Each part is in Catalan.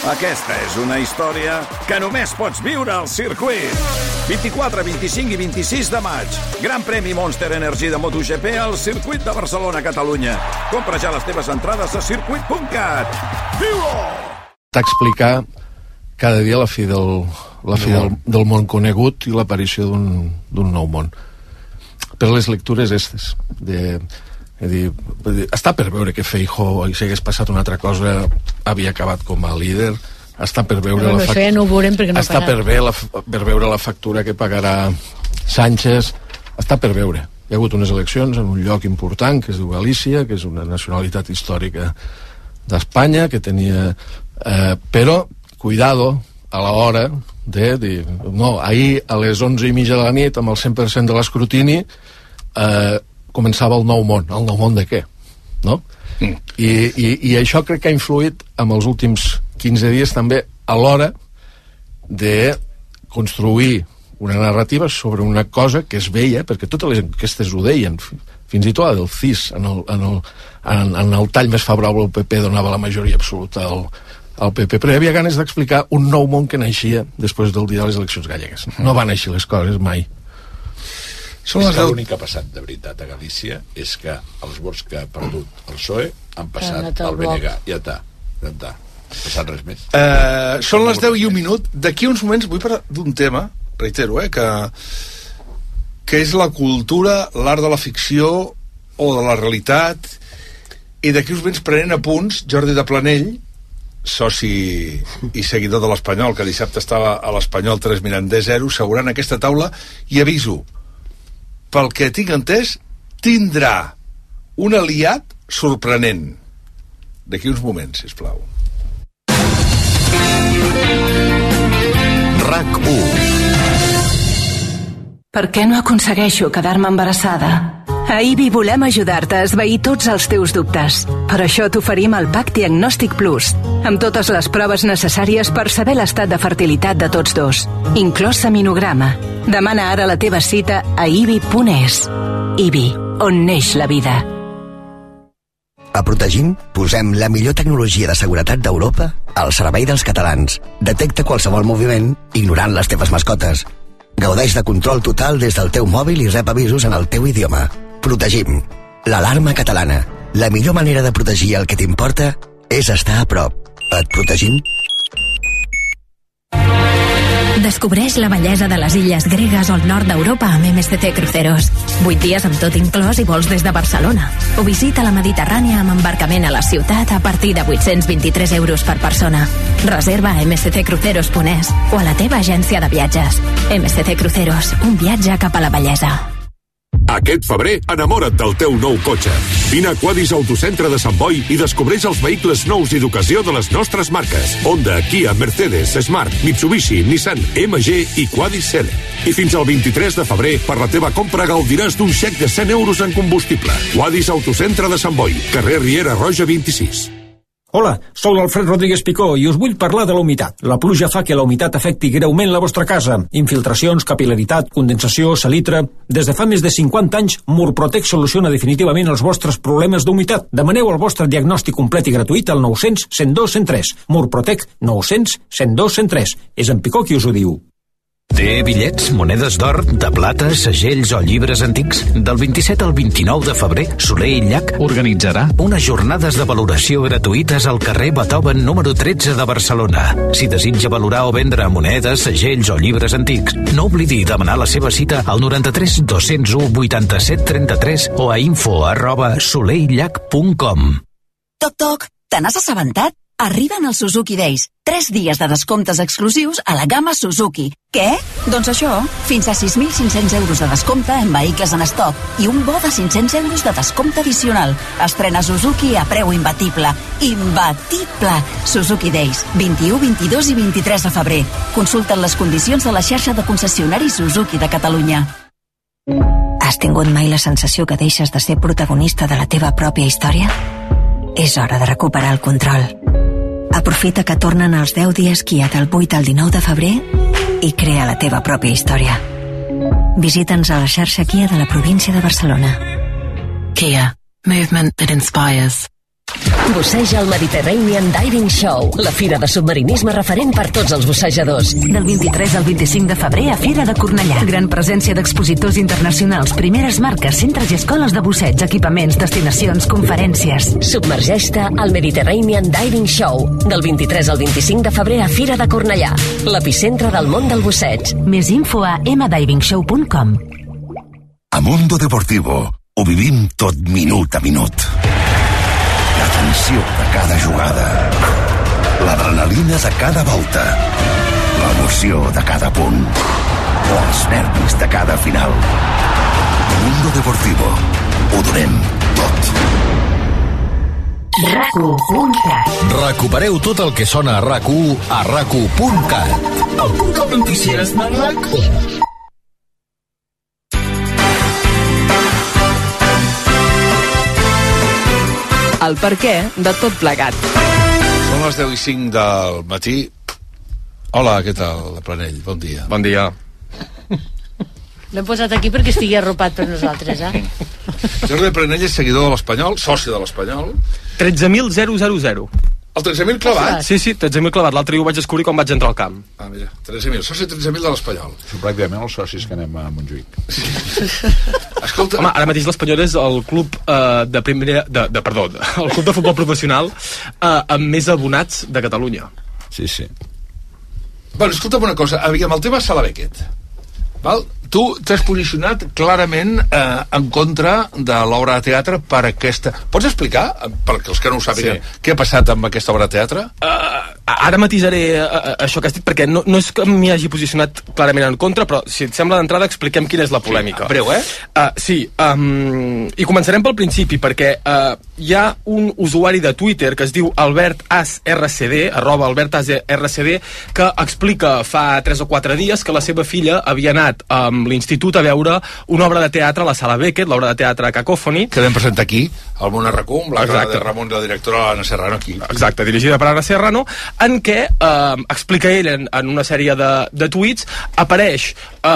Aquesta és una història que només pots viure al circuit. 24, 25 i 26 de maig. Gran premi Monster Energy de MotoGP al circuit de Barcelona, Catalunya. Compra ja les teves entrades a circuit.cat. Viu-ho! T'explicar cada dia la fi del món conegut i l'aparició d'un nou món. Per les lectures estes està per veure que Feijóo, si hagués passat una altra cosa, havia acabat com a líder. Està per veure per veure la factura que pagarà Sánchez. Està per veure. Hi ha hagut unes eleccions en un lloc important que es diu Galícia, que és una nacionalitat històrica d'Espanya, que tenia però cuidado a l'hora de dir no, ahir a les 11:30 de la nit amb el 100% de l'escrutini començava el nou món. El nou món de què? No? I això crec que ha influït en els últims 15 dies també a l'hora de construir una narrativa sobre una cosa que es veia, perquè totes les enquestes ho deien, fins i tot la del CIS en el tall més favorable al PP donava la majoria absoluta al PP, però hi havia ganes d'explicar un nou món que naixia després del dia de les eleccions gallegues. No van així les coses mai. L'únic que ha passat de veritat a Galícia és que els vots que ha perdut el PSOE han passat al BNG. Ja està. No ha passat res més. Són les 10:01. D'aquí uns moments vull parlar d'un tema, reitero, que és la cultura, l'art de la ficció o de la realitat, i d'aquí uns moments prenent apunts Jordi de Planell, soci i seguidor de l'Espanyol, que dissabte estava a l'Espanyol 3 mirant D0, assegurant aquesta taula, i aviso, pel que tinc entès, tindrà un aliat sorprenent. D'aquí uns moments, sisplau. RAC1. Per què no aconsegueixo quedar-me embarassada? A IBI volem ajudar-te a esvair tots els teus dubtes. Per això t'oferim el PAC Diagnòstic Plus, amb totes les proves necessàries per saber l'estat de fertilitat de tots dos, inclòs seminograma. Demana ara la teva cita a ibi.es. IBI, on neix la vida. A Protegim posem la millor tecnologia de seguretat d'Europa al servei dels catalans. Detecta qualsevol moviment ignorant les teves mascotes. Gaudeix de control total des del teu mòbil i rep avisos en el teu idioma. Protegim. L'alarma catalana. La millor manera de protegir el que t'importa és estar a prop. Et protegim? Descobreix la bellesa de les illes gregues o el nord d'Europa amb MSC Cruceros. 8 dies amb tot inclòs i vols des de Barcelona. O visita la Mediterrània amb embarcament a la ciutat a partir de 823 euros per persona. Reserva a msccruceros.es o a la teva agència de viatges. MSC Cruceros, un viatge cap a la bellesa. Aquest febrer, enamora't del teu nou cotxe. Vine a Quadis Autocentre de Sant Boi i descobreix els vehicles nous i d'ocasió de les nostres marques. Honda, Kia, Mercedes, Smart, Mitsubishi, Nissan, MG i Quadis Cele. I fins al 23 de febrer, per la teva compra gaudiràs d'un xec de 100 euros en combustible. Quadis Autocentre de Sant Boi, carrer Riera Roja 26. Hola, sóc l'Alfred Rodríguez Picó i us vull parlar de la humitat. La pluja fa que la humitat afecti greument la vostra casa. Infiltracions, capil·laritat, condensació, salitre... Des de fa més de 50 anys, Murprotec soluciona definitivament els vostres problemes d'humitat. Demaneu el vostre diagnòstic complet i gratuït al 900 102 103. Murprotec 900 102 103. És en Picó qui us ho diu. Té bitllets, monedes d'or, de plata, segells o llibres antics? Del 27 al 29 de febrer, Soler i Llach organitzarà unes jornades de valoració gratuïtes al carrer Beethoven número 13 de Barcelona. Si desitja valorar o vendre monedes, segells o llibres antics, no oblidi demanar la seva cita al 93 201 87 33 o a info@soleillach.com. Toc, toc, te n'has assabentat? Arriben els Suzuki Days. 3 dies de descomptes exclusius a la gamma Suzuki. Què? Doncs això, fins a 6.500 euros de descompte en vehicles en estoc i un bo de 500 euros de descompte addicional. Estrena Suzuki a preu imbatible. Imbatible! Suzuki Days, 21, 22 i 23 de febrer. Consulta'n les condicions de la xarxa de concessionaris Suzuki de Catalunya. Has tingut mai la sensació que deixes de ser protagonista de la teva pròpia història? És hora de recuperar el control. Aprofita que tornen els 10 dies Kia del 8 al 19 de febrer i crea la teva pròpia història. Visita'ns a la xarxa Kia de la província de Barcelona. Kia. Movement that inspires. Busseja el Mediterranean Diving Show, la fira de submarinisme referent per tots els bussejadors. Del 23 al 25 de febrer a Fira de Cornellà. Gran presència d'expositors internacionals, primeres marques, centres i escoles de busseig, equipaments, destinacions, conferències. Submergeix-te al Mediterranean Diving Show, del 23 al 25 de febrer a Fira de Cornellà, l'epicentre del món del busseig. Més info a mdivingshow.com. A Mundo Deportivo ho vivim tot minut a minut. La tensió de cada jugada, l'adrenalina de cada volta, l'emoció de cada punt o els nervis de cada final. Mundo Deportivo, ho donem tot. RAC1.cat. Recupereu tot el que sona a RAC1 a RAC1.cat. El portal de notícies de RAC1. El perquè de tot plegat. Són les 10:05 del matí. Hola, què tal, Planell? Bon dia. Bon dia. L'hem posat aquí perquè estigui arropat per nosaltres, Jordi Planell és seguidor de l'Espanyol, soci de l'Espanyol. 13.000. El 13.000 clavat? Sí, 13.000 clavat. L'altre dia ho vaig descobrir quan vaig entrar al camp. Ah, mira, 13.000. Soci 13.000 de l'Espanyol. Són pràcticament els socis que anem a Montjuïc. Escolta... Home, ara mateix l'Espanyol és el club de primera... Perdó, el club de futbol professional amb més abonats de Catalunya. Sí. Bueno, escolta'm una cosa. Aviam, el tema Sala Beckett. Val? Tu t'has posicionat clarament en contra de l'obra de teatre per aquesta... Pots explicar, perquè els que no ho sàpiguen, què ha passat amb aquesta obra de teatre? Ara matisaré això que has dit, perquè no és que m'hi hagi posicionat clarament en contra, però si et sembla d'entrada expliquem quina és la polèmica. Breu, I començarem pel principi, perquè hi ha un usuari de Twitter que es diu AlbertAsRCD, @AlbertAsRCD, que explica fa 3 o 4 dies que la seva filla havia anat amb l'institut a veure una obra de teatre a la Sala Beckett, l'obra de teatre Cacophony, que vam presentar aquí, al Món Arracú, amb la cara de Ramon, la directora Anna Serrano, aquí. Exacte, dirigida per Anna Serrano, en què explica ell en una sèrie de tuits, apareix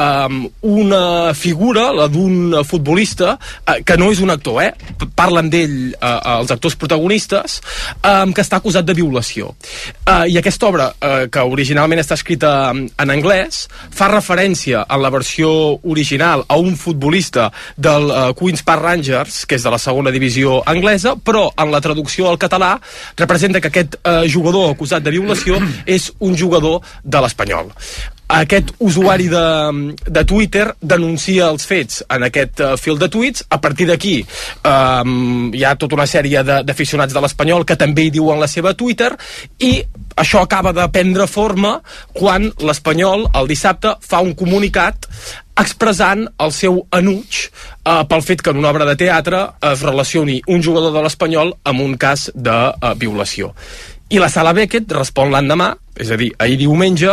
una figura, la d'un futbolista, que no és un actor, parlen d'ell els actors protagonistes, que està acusat de violació. I aquesta obra, que originalment està escrita en anglès, fa referència en la versió original a un futbolista del Queen's Park Rangers, que és de la segona divisió anglesa, però en la traducció al català representa que aquest jugador acusat de violació és un jugador de l'Espanyol. Aquest usuari de Twitter denuncia els fets en aquest fil de tuits. A partir d'aquí hi ha tota una sèrie d'aficionats de l'Espanyol que també hi diuen la seva Twitter, i això acaba de prendre forma quan l'Espanyol el dissabte fa un comunicat expressant el seu enuig pel fet que en una obra de teatre es relacioni un jugador de l'Espanyol amb un cas de violació. I la Sala Beckett respon l'endemà, és a dir, ahir diumenge,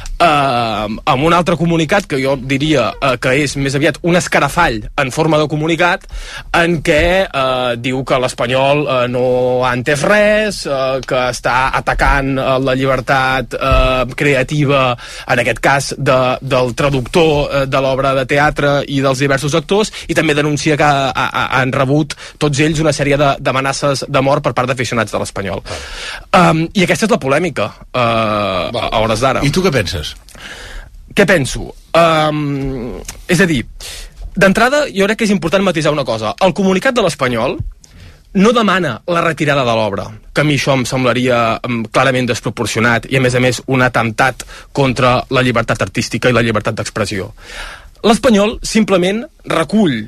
amb un altre comunicat que jo diria que és més aviat un escarafall en forma de comunicat, en què diu que l'Espanyol no ha entès res, que està atacant la llibertat creativa, en aquest cas del traductor de l'obra de teatre i dels diversos actors, i també denuncia que han rebut tots ells una sèrie d'amenaces de mort per part d'aficionats de l'Espanyol. I aquesta és la polèmica a hores d'ara. I tu què penses? Què penso? És a dir, d'entrada jo crec que és important matisar una cosa. El comunicat de l'Espanyol no demana la retirada de l'obra, que a mi això em semblaria clarament desproporcionat i a més un atemptat contra la llibertat artística i la llibertat d'expressió. L'Espanyol simplement recull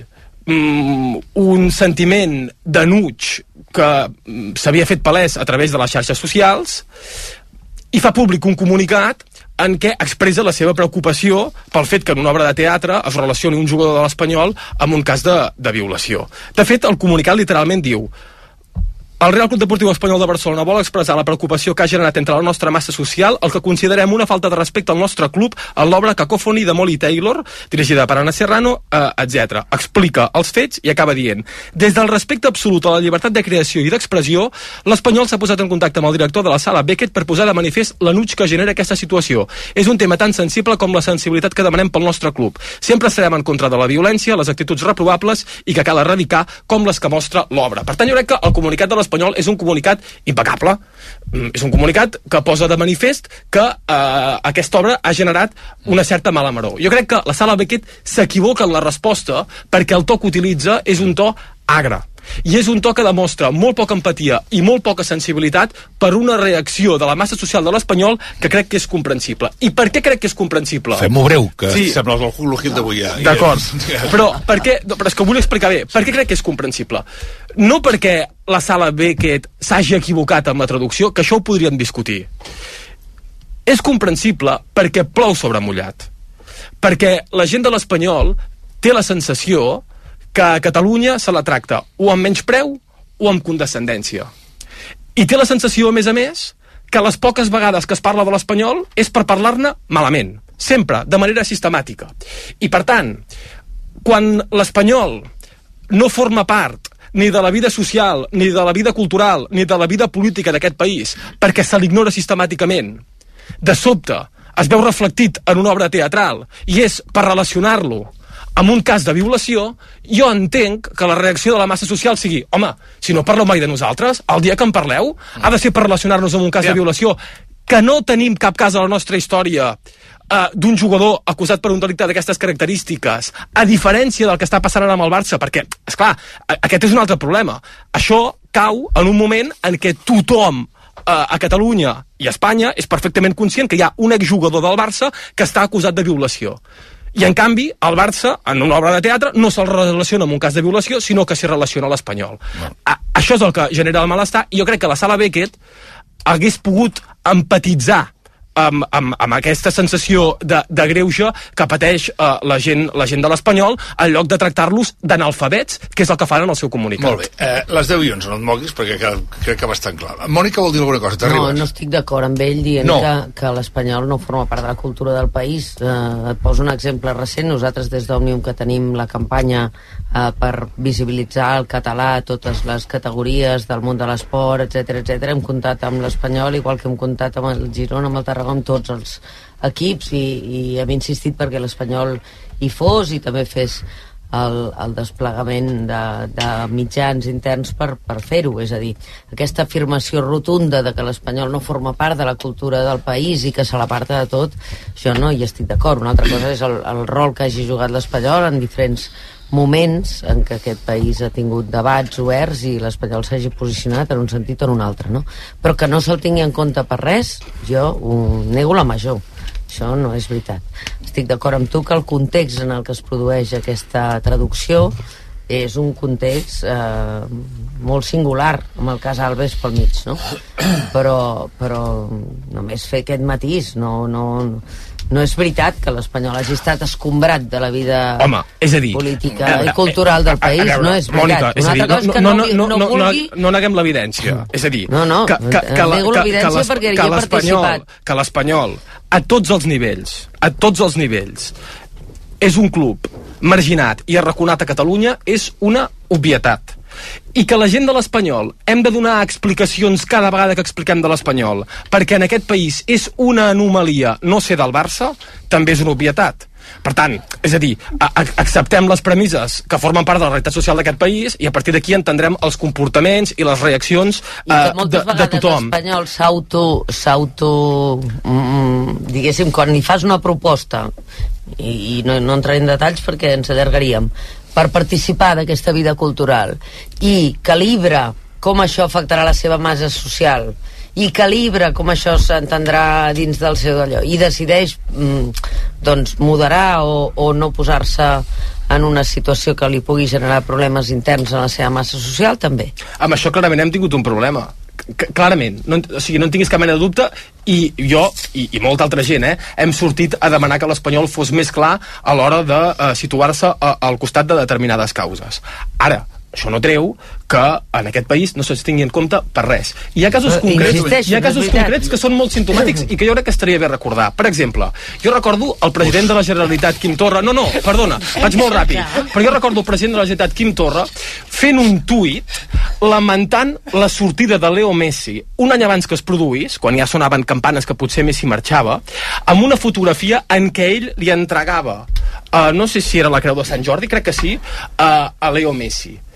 un sentiment d'enuig que s'havia fet palès a través de les xarxes socials i fa públic un comunicat en què expressa la seva preocupació pel fet que en una obra de teatre es relacioni un jugador de l'Espanyol amb un cas de violació. De fet, el comunicat literalment diu: el Real Club Deportiu Espanyol de Barcelona vol expressar la preocupació que ha generat entre la nostra massa social el que considerem una falta de respecte al nostre club en l'obra Cacophony de Molly Taylor, dirigida per Anna Serrano, etc. Explica els fets i acaba dient: des del respecte absolut a la llibertat de creació i d'expressió, l'Espanyol s'ha posat en contacte amb el director de la Sala Beckett per posar de manifest l'enuig que genera aquesta situació. És un tema tan sensible com la sensibilitat que demanem pel nostre club. Sempre estarem en contra de la violència, les actituds reprovables i que cal erradicar, com les que mostra l'obra. Per tant, jo crec que el comunicat de l'Espanyol és un comunicat impecable. És un comunicat que posa de manifest que aquesta obra ha generat una certa mala maror. Jo crec que la Sala Beckett s'equivoca en la resposta perquè el to que utilitza és un to agre. I és un to que demostra molt poca empatia i molt poca sensibilitat per una reacció de la massa social de l'Espanyol que crec que és comprensible. I per què crec que és comprensible? Fem-ho breu, que sembles el Hulu Hill d'avui ja. D'acord, però és que ho vull explicar bé. Per què crec que és comprensible? No perquè la Sala Beckett s'hagi equivocat amb la traducció, que això ho podríem discutir. És comprensible perquè plou sobre mullat. Perquè la gent de l'Espanyol té la sensació que a Catalunya se la tracta o amb menyspreu o amb condescendència. I té la sensació, a més, que les poques vegades que es parla de l'espanyol és per parlar-ne malament. Sempre, de manera sistemàtica. I, per tant, quan l'espanyol no forma part ni de la vida social, ni de la vida cultural, ni de la vida política d'aquest país, perquè se l'ignora sistemàticament, de sobte es veu reflectit en una obra teatral i és per relacionar-lo amb un cas de violació, jo entenc que la reacció de la massa social sigui home, si no parleu mai de nosaltres, el dia que en parleu ha de ser per relacionar-nos amb un cas de violació, que no tenim cap cas a la nostra història d'un jugador acusat per un delicte d'aquestes característiques, a diferència del que està passant ara amb el Barça, perquè, esclar, aquest és un altre problema. Això cau en un moment en què tothom a Catalunya i a Espanya és perfectament conscient que hi ha un exjugador del Barça que està acusat de violació. I, en canvi, el Barça, en una obra de teatre, no se'l relaciona amb un cas de violació, sinó que s'hi relaciona a l'Espanyol. Això és el que genera el malestar, i jo crec que la Sala Beckett hagués pogut empatitzar amb aquesta sensació de greuge que pateix la gent de l'Espanyol, en lloc de tractar-los d'analfabets, que és el que fan en el seu comunicat. Molt bé, les 10 i 11, no et moguis, perquè crec que va bastant clar. Mònica vol dir alguna cosa, t'arribes? No estic d'acord amb ell dient que l'espanyol no forma part de la cultura del país. Et poso un exemple recent. Nosaltres des d'Òmnium, que tenim la campanya per visibilitzar el català a totes les categories del món de l'esport, etc, hem comptat amb l'Espanyol, igual que hem comptat amb el Girona, amb el Tarragona, amb tots els equips, i hem insistit perquè l'Espanyol hi fos i també fes el desplegament de mitjans interns per fer-ho. És a dir, aquesta afirmació rotunda de que l'Espanyol no forma part de la cultura del país i que se l'aparta de tot, jo no hi estic d'acord. Una altra cosa és el rol que hagi jugat l'Espanyol en diferents moments en què aquest país ha tingut debats oberts i l'Espanyol s'hagi posicionat en un sentit o en un altre, no? Però que no se'l tingui en compte per res, jo ho nego la major. Això no és veritat. Estic d'acord amb tu que el context en el que es produeix aquesta traducció és un context molt singular, amb el cas Alves pel mig, no? Però només fer aquest matís, no és veritat que l'Espanyol hagi estat escombrat de la vida política i cultural del país. No és veritat. Una altra cosa és que no vulgui... No neguem l'evidència. És a dir, nego l'evidència perquè hi he participat. Que l'Espanyol, a tots els nivells, és un club marginat i arraconat a Catalunya, és una obvietat. I que la gent de l'Espanyol hem de donar explicacions cada vegada que expliquem de l'Espanyol, perquè en aquest país és una anomalia no ser del Barça, també és una obvietat. Per tant, és a dir, acceptem les premisses que formen part de la realitat social d'aquest país i a partir d'aquí entendrem els comportaments i les reaccions de tothom. I que moltes vegades l'Espanyol s'auto diguéssim, quan li fas una proposta, i no entraré en detalls perquè ens allargaríem, per participar d'aquesta vida cultural, i calibra com això afectarà la seva massa social, i calibra com això s'entendrà dins del seu d'allò, i decideix doncs moderar o no posar-se en una situació que li pugui generar problemes interns en la seva massa social, també. Amb això clarament hem tingut un problema. Clarament, no en tinguis cap mena de dubte, i jo i molta altra gent hem sortit a demanar que l'Espanyol fos més clar a l'hora de situar-se al costat de determinades causes. Ara, això no treu que en aquest país no se'ls tingui en compte per res. Hi ha casos concrets que són molt simptomàtics i que jo crec que estaria bé recordar. Per exemple, jo recordo el president de la Generalitat, Quim Torra, perdona, vaig molt ràpid, però jo recordo el president de la Generalitat, Quim Torra, fent un tuit lamentant la sortida de Leo Messi un any abans que es produís, quan ja sonaven campanes que potser Messi marxava, amb una fotografia en què ell li entregava, no sé si era la Creu de Sant Jordi, crec que sí, a Leo Messi.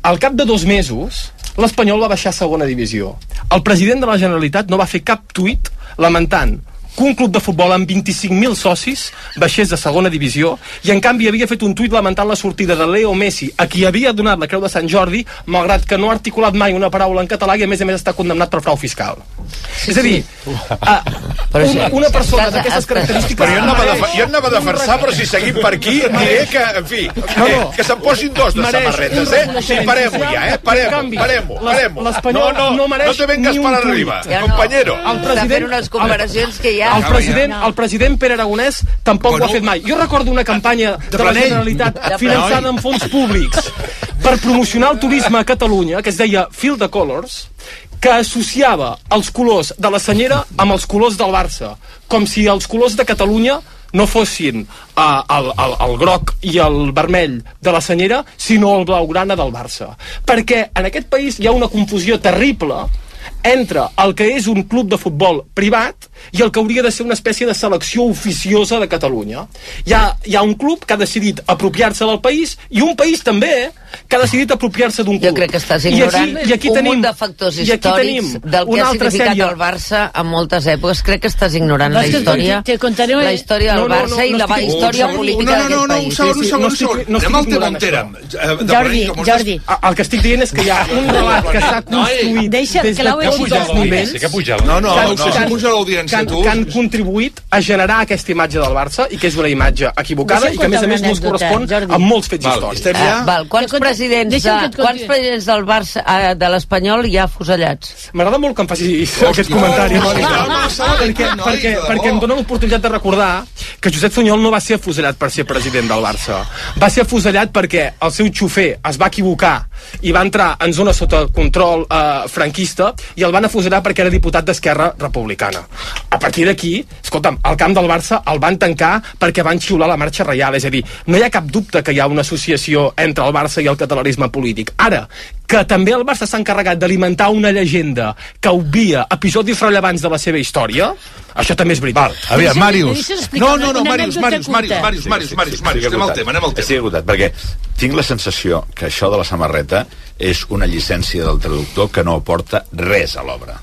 al cap de 2 mesos, l'Espanyol va baixar a segona divisió. El president de la Generalitat no va fer cap tuit lamentant que un club de futbol amb 25.000 socis baixés de segona divisió, i en canvi havia fet un tuit lamentant la sortida de Leo Messi, a qui havia donat la Creu de Sant Jordi, malgrat que no ha articulat mai una paraula en català i a més està condemnat per frau fiscal. És a dir, una persona d'aquestes característiques... Però jo anava a defensar, però si seguim per aquí diré que, en fi, que se'n posin 2 de samarretes, Sí, parem-ho ja, parem-ho. L'Espanyol no mereix no te vengas para arriba, compañero. Està fent unes comparacions que ja... El president Pere Aragonès tampoc ho ha fet mai. Jo recordo una campanya de la Generalitat finançada amb fons públics per promocionar el turisme a Catalunya, que es deia Feel the Colors, que associava els colors de la Senyera amb els colors del Barça, com si els colors de Catalunya no fossin el groc i el vermell de la Senyera, sinó el blaugrana del Barça. Perquè en aquest país hi ha una confusió terrible entre el que és un club de futbol privat i el que hauria de ser una espècie de selecció oficiosa de Catalunya. Hi ha un club que ha decidit apropiar-se del país i un país també que ha decidit apropiar-se d'un club. Jo crec que estàs ignorant un munt de factors històrics del que ha significat el Barça en moltes èpoques. Crec que estàs ignorant la història del Barça i la història política d'aquest país. Un segon. Anem al tema on érem. Jordi. El que estic dient és que hi ha un relat que s'ha construït des de tots els nivells que han contribuït a generar aquesta imatge del Barça i que és una imatge equivocada i que a més no es correspon amb molts fets històrics. Quants presidents del Barça, de l'Espanyol, hi ha afusellats? M'agrada molt que em faci aquest comentari, perquè em dona l'oportunitat de recordar que Josep Sunyol no va ser afusellat per ser president del Barça. Va ser afusellat perquè el seu xofer es va equivocar i va entrar en zona sota control franquista i el van afusellar perquè era diputat d'Esquerra Republicana. A partir d'aquí, escolta'm, el camp del Barça el van tancar perquè van xiular la marxa reial, és a dir, no hi ha cap dubte que hi ha una associació entre el Barça i el catalanisme polític. Ara, que també el Barça s'ha encarregat d'alimentar una llegenda que obvia episodis rellevants de la seva història, això també és veritat. Aviam, Màrius. No, Màrius, anem al tema. Estic agotat, perquè tinc la sensació que això de la samarreta és una llicència del traductor que no aporta res a l'obra.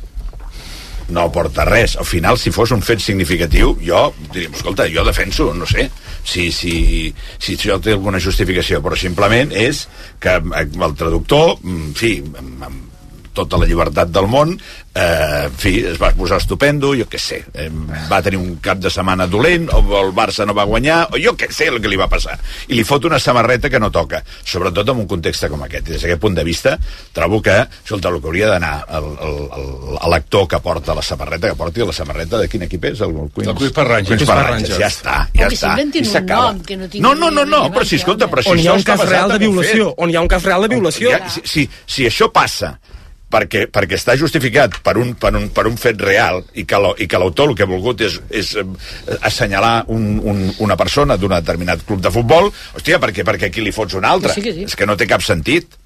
No aporta res. Al final, si fos un fet significatiu, jo diríem, escolta, jo defenso, no sé, si això té alguna justificació, però simplement és que el traductor, en fi, amb tota la llibertat del món, en fi, es va posar estupendo, jo què sé, va tenir un cap de setmana dolent, o el Barça no va guanyar, o jo què sé el que li va passar, i li fot una samarreta que no toca, sobretot en un context com aquest. Des d'aquest punt de vista, trobo que, escolta, el que hauria d'anar l'actor que porta la samarreta, que porti la samarreta de quin equip és? El Queens Park Rangers. Ja està. I s'acaba. No, però si, escolta, però si on hi ha un cas real de violació, si això passa perquè està justificat per un fet real i que l'autor el que ha volgut és assenyalar una persona d'un determinat club de futbol, hòstia, perquè aquí li fots un altre? És que no té cap sentit.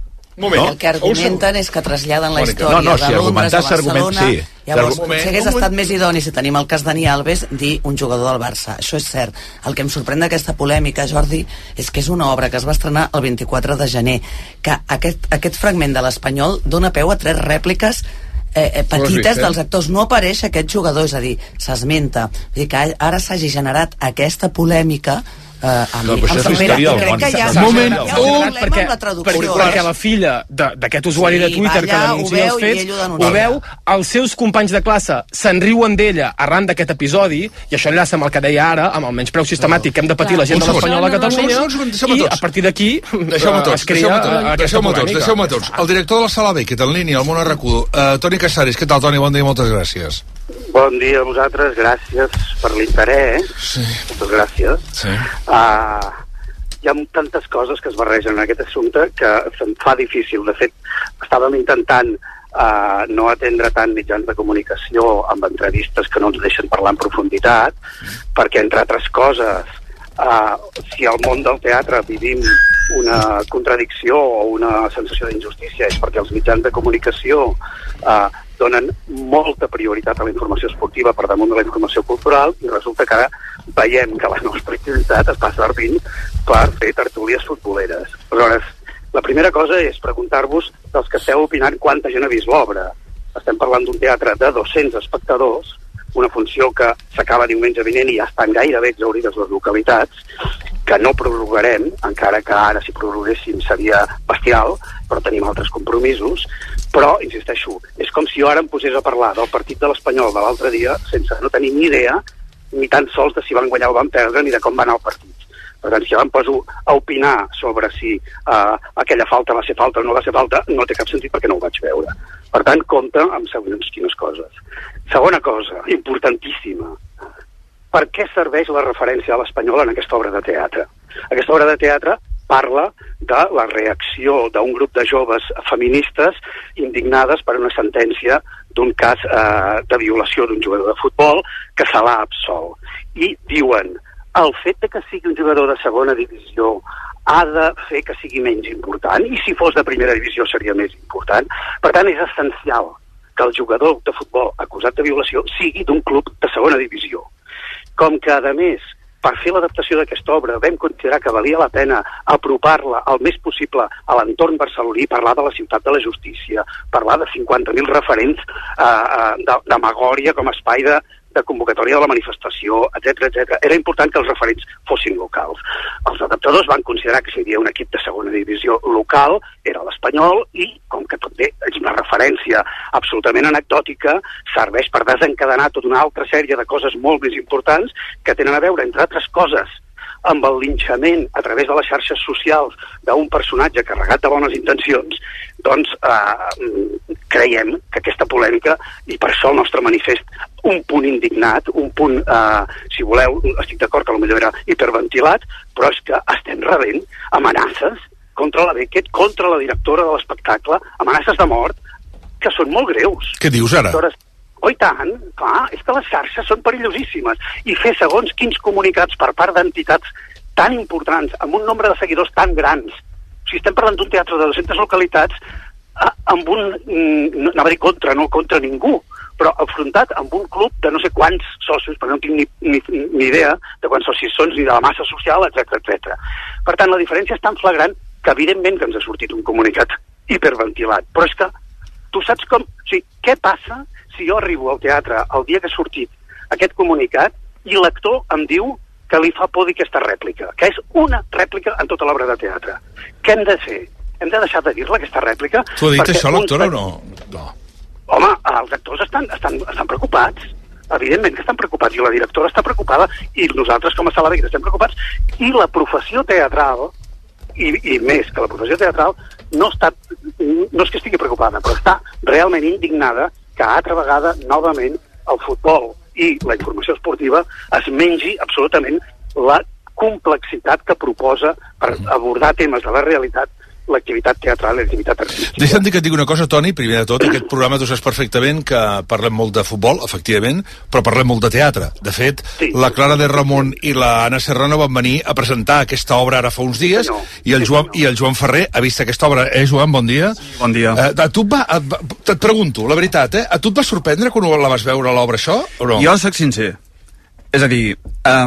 El que argumenten és que traslladen la història de Londres a Barcelona. Llavors, potser hagués estat més idoni, si tenim el cas Dani Alves, dir un jugador del Barça. Això és cert. El que em sorprèn d'aquesta polèmica, Jordi, és que és una obra que es va estrenar el 24 de gener, que aquest fragment de l'Espanyol dona peu a 3 rèpliques petites dels actors. No apareix aquest jugador, és a dir, s'esmenta. Vull dir que ara s'hagi generat aquesta polèmica perquè la filla d'aquest usuari de Twitter que denuncia els fets ho veu, els seus companys de classe se'n riuen d'ella arran d'aquest episodi, i això enllaça amb el que deia ara, amb el menyspreu sistemàtic que hem de patir la gent de l'Espanyol a Catalunya, i a partir d'aquí es crea aquesta polèmica. Deixeu-me tots. El director de la Sala B, que té en línia, el món RAC1, Toni Casares. Què tal, Toni? Bon dia i moltes gràcies. Bon dia a vosaltres, gràcies per l'interès. Sí. Moltes gràcies. Sí. Hi ha tantes coses que es barregen en aquest assumpte que se'm fa difícil. De fet, estàvem intentant no atendre tant mitjans de comunicació amb entrevistes que no ens deixen parlar en profunditat, perquè, entre altres coses, si al món del teatre vivim una contradicció o una sensació d'injustícia és perquè els mitjans de comunicació donen molta prioritat a la informació esportiva per damunt de la informació cultural, i resulta que ara veiem que la nostra activitat es va servint per fer tertúlies futboleres. Aleshores, La primera cosa és preguntar-vos dels que esteu opinant quanta gent ha vist l'obra. Estem parlant d'un teatre de 200 espectadors, una funció que s'acaba diumenge vinent i ja estan gairebé exaurides les localitats, que no prorrogarem, encara que ara si prorroguéssim seria bestial, però tenim altres compromisos, però, insisteixo, és com si jo ara em posés a parlar del partit de l'Espanyol de l'altre dia sense no tenir ni idea ni tan sols de si van guanyar o van perdre ni de com va anar el partit. Per tant, si jo em poso a opinar sobre si aquella falta va ser falta o no va ser falta, no té cap sentit perquè no ho vaig veure. Per tant, compte amb segons quines coses. Segona cosa, importantíssima. Per què serveix la referència a l'Espanyol en aquesta obra de teatre? Aquesta obra de teatre parla de la reacció d'un grup de joves feministes indignades per una sentència d'un cas de violació d'un jugador de futbol que se l'ha absolt. I diuen, el fet de que sigui un jugador de segona divisió ha de fer que sigui menys important, i si fos de primera divisió seria més important. Per tant, és essencial que el jugador de futbol acusat de violació sigui d'un club de segona divisió. Com que, a més, per fer l'adaptació d'aquesta obra vam considerar que valia la pena apropar-la el més possible a l'entorn barceloní, parlar de la ciutat de la justícia, parlar de 50.000 referents d'Amagòria com a espai de convocatòria de la manifestació, etc. Era important que els referents fossin locals. Els adaptadors van considerar que si hi havia un equip de segona divisió local era l'Espanyol i, com que també és una referència absolutament anecdòtica, serveix per desencadenar tota una altra sèrie de coses molt més importants que tenen a veure, entre altres coses, amb el linxament a través de les xarxes socials d'un personatge carregat de bones intencions, doncs creiem que aquesta polèmica, i per això el nostre manifest, un punt indignat, un punt, si voleu, estic d'acord que potser era hiperventilat, però és que estem rebent amenaces contra la Beckett, contra la directora de l'espectacle, amenaces de mort, que són molt greus. Què dius ara? Oh, i tant, clar, és que les xarxes són perillosíssimes i fer segons quins comunicats per part d'entitats tan importants, amb un nombre de seguidors tan grans. O sigui, estem parlant d'un teatre de 200 localitats amb un, no anava a dir no contra ningú, però enfrontat amb un club de no sé quants socis, perquè no tinc ni idea de quants socis són, ni de la massa social, etc. Per tant, la diferència és tan flagrant que evidentment que ens ha sortit un comunicat hiperventilat, però és que tu saps com... O sigui, què passa si jo arribo al teatre el dia que ha sortit aquest comunicat i l'actor em diu que li fa por dir aquesta rèplica, que és una rèplica en tota l'obra de teatre? Què hem de fer? Hem de deixar de dir-la, aquesta rèplica? Tu ha dit això l'actor o no? No. Home, els actors estan preocupats. Evidentment que estan preocupats, i la directora està preocupada, i nosaltres com a Sala Beckett estem preocupats, i la professió teatral, i més que la professió teatral, no és que estigui preocupada, però està realment indignada que altra vegada, novament, el futbol i la informació esportiva es mengi absolutament la complexitat que proposa per abordar temes de la realitat l'activitat teatral i l'activitat artística. Deixa'm dir que et digui una cosa, Toni, primer de tot, aquest programa tu saps perfectament que parlem molt de futbol, efectivament, però parlem molt de teatre. De fet, sí, la Clara de Ramon i la Anna Serrano van venir a presentar aquesta obra ara fa uns dies, i el Joan Ferrer ha vist aquesta obra. Joan, bon dia. Bon dia. Et pregunto, la veritat, a tu et va sorprendre quan la vas veure l'obra, això, o no? Jo soc sincer. És a dir,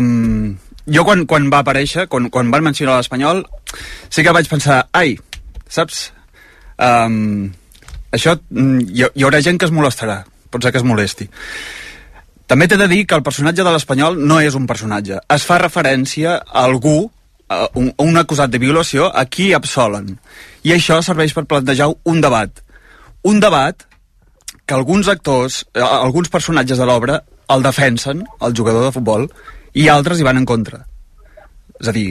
jo quan va aparèixer, quan van mencionar l'Espanyol, sí que vaig pensar, saps? Això, hi haurà gent que es molestarà, pot ser que es molesti. També t'he de dir que el personatge de l'Espanyol no és un personatge. Es fa referència a algú, a un acusat de violació, a qui absolen. I això serveix per plantejar un debat. Un debat que alguns actors, alguns personatges de l'obra, el defensen, el jugador de futbol, i altres hi van en contra. És a dir,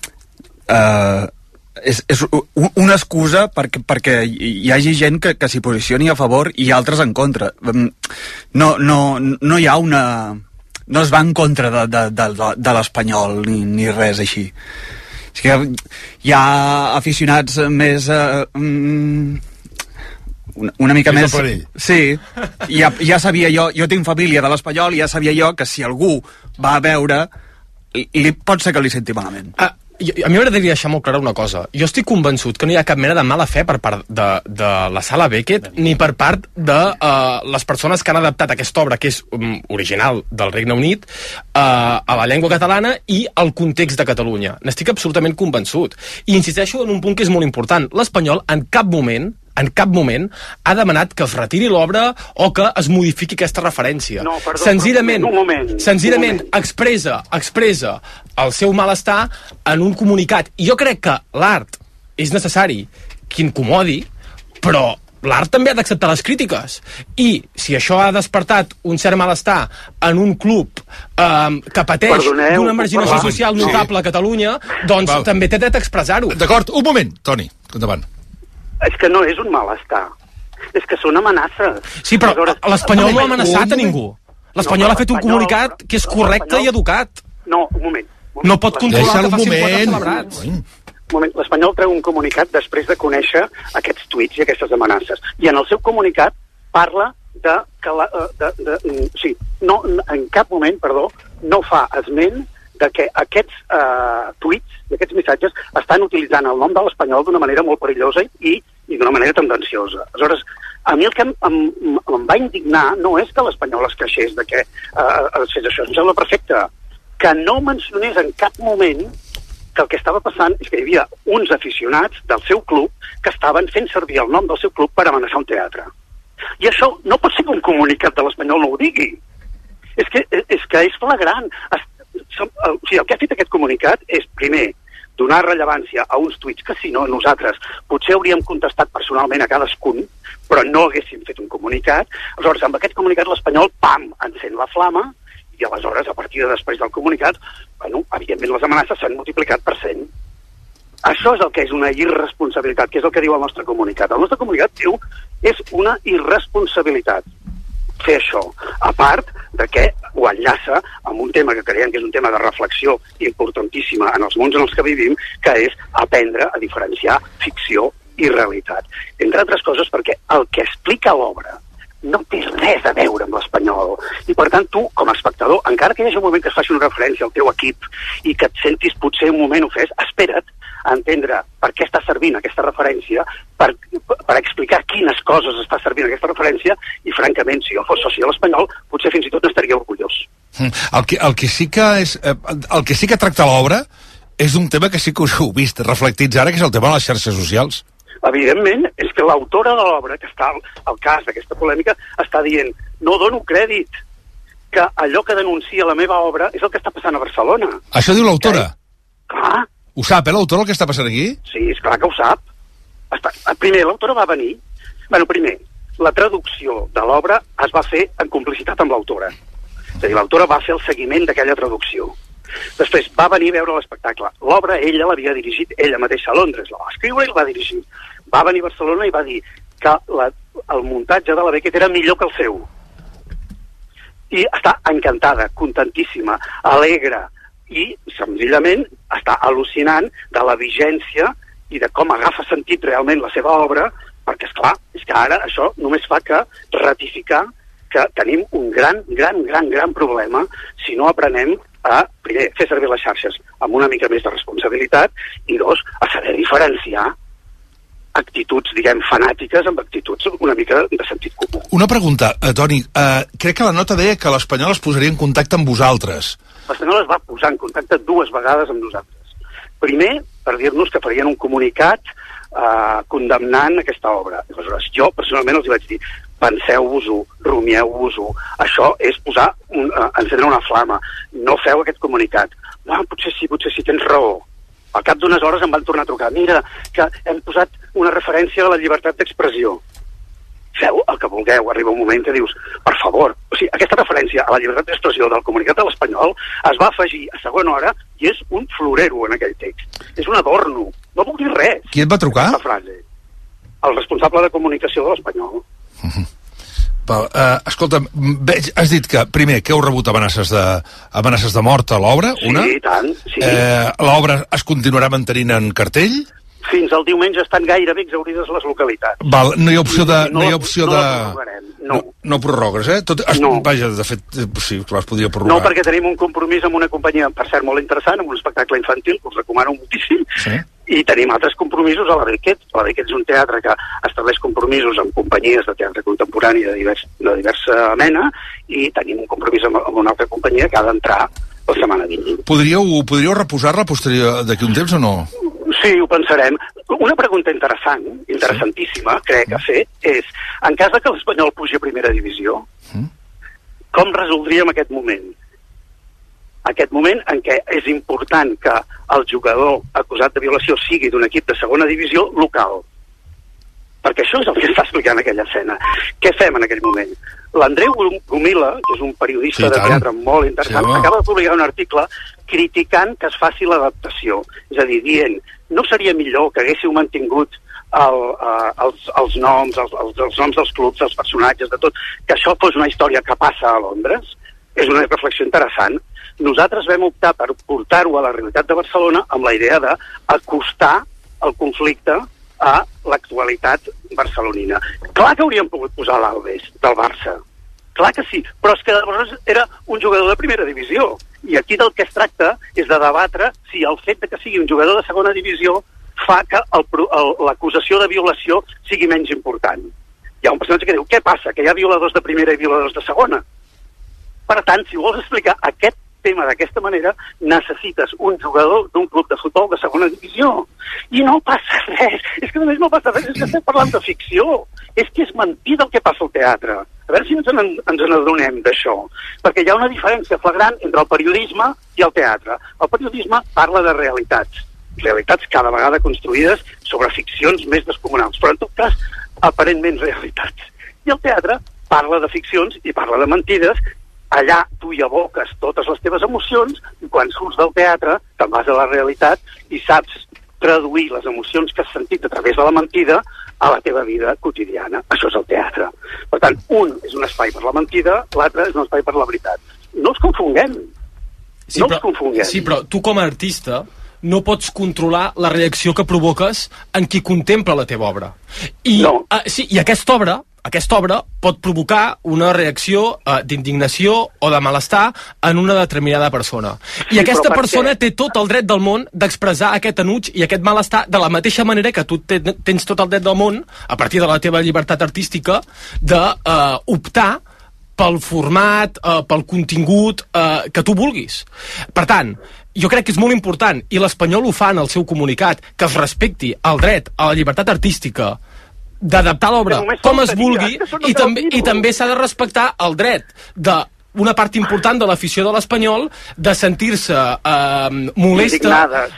és una excusa perquè hi hagi gent que s'hi posicioni a favor i altres en contra. No hi ha una... no es va en contra de l'Espanyol ni res així. És que hi ha aficionats més... una mica més... Sí, ja sabia jo tinc família de l'Espanyol i ja sabia jo que si algú va a veure, pot ser que li senti malament. a mi m'agradaria deixar molt clara una cosa. Jo estic convençut que no hi ha cap mena de mala fe per part de la Sala Beckett ni per part de les persones que han adaptat aquesta obra, que és original del Regne Unit, a la llengua catalana i al context de Catalunya. N'estic absolutament convençut. I insisteixo en un punt que és molt important. L'Espanyol en cap moment ha demanat que es retiri l'obra o que es modifiqui aquesta referència. No, perdó, senzillament expressa el seu malestar en un comunicat. I jo crec que l'art és necessari que incomodi, però l'art també ha d'acceptar les crítiques. I si això ha despertat un cert malestar en un club que pateix d'una marginació social notable a Catalunya, doncs també té dret a expressar-ho. D'acord, un moment, Toni, endavant. És que no és un malestar, és que són amenaces. Sí, però l'Espanyol no ha amenaçat a ningú. L'Espanyol ha fet un comunicat que és correcte i educat. No, un moment. No pot controlar que faci un quart celebrats. Un moment, l'Espanyol treu un comunicat després de conèixer aquests tuits i aquestes amenaces. I en el seu comunicat parla de que en cap moment, no fa esment de que aquests tuits i aquests missatges estan utilitzant el nom de l'Espanyol d'una manera molt perillosa i d'una manera tendenciosa. Aleshores, a mi el que em va indignar no és que l'Espanyol es queixés de que es fes això. Em sembla perfecte que no mencionés en cap moment que el que estava passant és que hi havia uns aficionats del seu club que estaven fent servir el nom del seu club per amenaçar un teatre. I això no pot ser que un comunicat de l'Espanyol no ho digui. És que és flagrant. O sigui, el que ha fet aquest comunicat és, primer, donar rellevància a uns tuits que, si no, nosaltres potser hauríem contestat personalment a cadascun, però no haguéssim fet un comunicat. Aleshores, amb aquest comunicat l'Espanyol, pam, encén la flama, i aleshores, a partir de després del comunicat, evidentment les amenaces s'han multiplicat per 100. Això és el que és una irresponsabilitat, que és el que diu el nostre comunicat. El nostre comunicat diu és una irresponsabilitat fer això, a part de que ho enllaça amb un tema que creiem que és un tema de reflexió importantíssima en els mons en els que vivim, que és aprendre a diferenciar ficció i realitat. Entre altres coses perquè el que explica l'obra no té res a veure amb l'Espanyol. I per tant tu, com a espectador, encara que hi hagi un moment que es faci una referència al teu equip i que et sentis potser un moment ofès, espera't a entendre per què està servint aquesta referència, per explicar quines coses està servint aquesta referència, i francament, si jo fos soci de l'Espanyol, potser fins i tot n'estaria orgullós. El que sí que tracta l'obra és un tema que sí que us heu vist reflectits ara, que és el tema de les xarxes socials. Evidentment, és que l'autora de l'obra, que està al cas d'aquesta polèmica, està dient, no dono crèdit, que allò que denuncia la meva obra és el que està passant a Barcelona. Això diu l'autora? Clar. Ho sap, l'autora, el que està passant aquí? Sí, és clar que ho sap. Primer, l'autora va venir... Primer, la traducció de l'obra es va fer en complicitat amb l'autora. És a dir, l'autora va fer el seguiment d'aquella traducció. Després va venir a veure l'espectacle. L'obra ella l'havia dirigit ella mateixa a Londres, la va escriure i la va dirigir. Va venir a Barcelona i va dir que el muntatge de la Beckett era millor que el seu. I està encantada, contentíssima, alegre, i senzillament està al·lucinant de la vigència i de com agafa sentit realment la seva obra, perquè, esclar, és que ara això només fa que ratificar que tenim un gran problema si no aprenem a, primer, fer servir les xarxes amb una mica més de responsabilitat i, dos, a saber diferenciar actituds, diguem, fanàtiques amb actituds una mica de sentit comú. Una pregunta, Toni. Crec que la nota deia que l'Espanyol es posaria en contacte amb vosaltres. L'Espanyol es va posar en contacte 2 vegades amb nosaltres. Primer, per dir-nos que farien un comunicat condemnant aquesta obra. Aleshores, jo personalment els vaig dir, penseu-vos-ho, rumieu-vos-ho, això és encendre una flama, no feu aquest comunicat. No, potser sí, tens raó. Al cap d'unes hores em van tornar a trucar, mira, que hem posat una referència a la llibertat d'expressió. Feu el que vulgueu, arriba un moment que dius, per favor, o sigui, aquesta referència a la llibertat d'expressió del comunicat de l'Espanyol es va afegir a segona hora i és un florero en aquell text. És un adorno, no vol dir res. Qui et va trucar? La frase. El responsable de comunicació de l'Espanyol. Escolta, has dit que, primer, que heu rebut amenaces de mort a l'obra, una? Sí, i tant, sí. L'obra es continuarà mantenint en cartell? fins al diumenge estan gairebé exaurides les localitats. Val, no hi ha opció de... No prorrogues, eh? Vaja, de fet, sí, clar, es podria prorrogar. No, perquè tenim un compromís amb una companyia, per cert, molt interessant, amb un espectacle infantil, que us recomano moltíssim, i tenim altres compromisos a la Beckett. La Beckett és un teatre que estableix compromisos amb companyies de teatre contemporani de diversa mena, i tenim un compromís amb una altra companyia que ha d'entrar la setmana vinent. Podríeu reposar-la posterior d'aquí un temps o no? Sí, ho pensarem. Una pregunta interessant, interessantíssima, crec que ha fet, és, en cas que l'Espanyol pugi a primera divisió, com resoldríem aquest moment? Aquest moment en què és important que el jugador acusat de violació sigui d'un equip de segona divisió local. Perquè això és el que està explicant aquella escena. Què fem en aquell moment? L'Andreu Gomila, que és un periodista de teatre molt interessant, acaba de publicar un article criticant que es faci l'adaptació. És a dir, dient, no seria millor que haguéssiu mantingut els noms dels clubs, dels personatges, de tot, que això fos una història que passa a Londres? És una reflexió interessant. Nosaltres vam optar per portar-ho a la realitat de Barcelona amb la idea d'acostar el conflicte a l'actualitat barcelonina. Clar que hauríem pogut posar l'Alves del Barça, clar que sí, però és que llavors era un jugador de primera divisió, i aquí del que es tracta és de debatre si el fet que sigui un jugador de segona divisió fa que l'acusació de violació sigui menys important. Hi ha un personatge que diu, què passa, que hi ha violadors de primera i violadors de segona? Per tant, si vols explicar aquest tema d'aquesta manera, necessites un jugador d'un club de futbol de segona divisió. I no passa res. És que només no passa res, és que estem parlant de ficció. És que és mentida el que passa al teatre. A veure si ens n'adonem d'això. Perquè hi ha una diferència flagrant entre el periodisme i el teatre. El periodisme parla de realitats. Realitats cada vegada construïdes sobre ficcions més descomunals, però en tot cas, aparentment realitats. I el teatre parla de ficcions i parla de mentides. Allà tu hi aboques totes les teves emocions i quan surts del teatre te'n vas a la realitat i saps traduir les emocions que has sentit a través de la mentida a la teva vida quotidiana. Això és el teatre. Per tant, un és un espai per la mentida, l'altre és un espai per la veritat. No els confonguem. Sí, però tu com a artista no pots controlar la reacció que provoques en qui contempla la teva obra. I aquesta obra pot provocar una reacció d'indignació o de malestar en una determinada persona. I aquesta persona té tot el dret del món d'expressar aquest enuig i aquest malestar de la mateixa manera que tu tens tot el dret del món, a partir de la teva llibertat artística, d'optar pel format, pel contingut que tu vulguis. Per tant, jo crec que és molt important, i l'Espanyol ho fa en el seu comunicat, que es respecti el dret a la llibertat artística d'adaptar l'obra com es vulgui, i també s'ha de respectar el dret d'una part important de l'afició de l'Espanyol de sentir-se molesta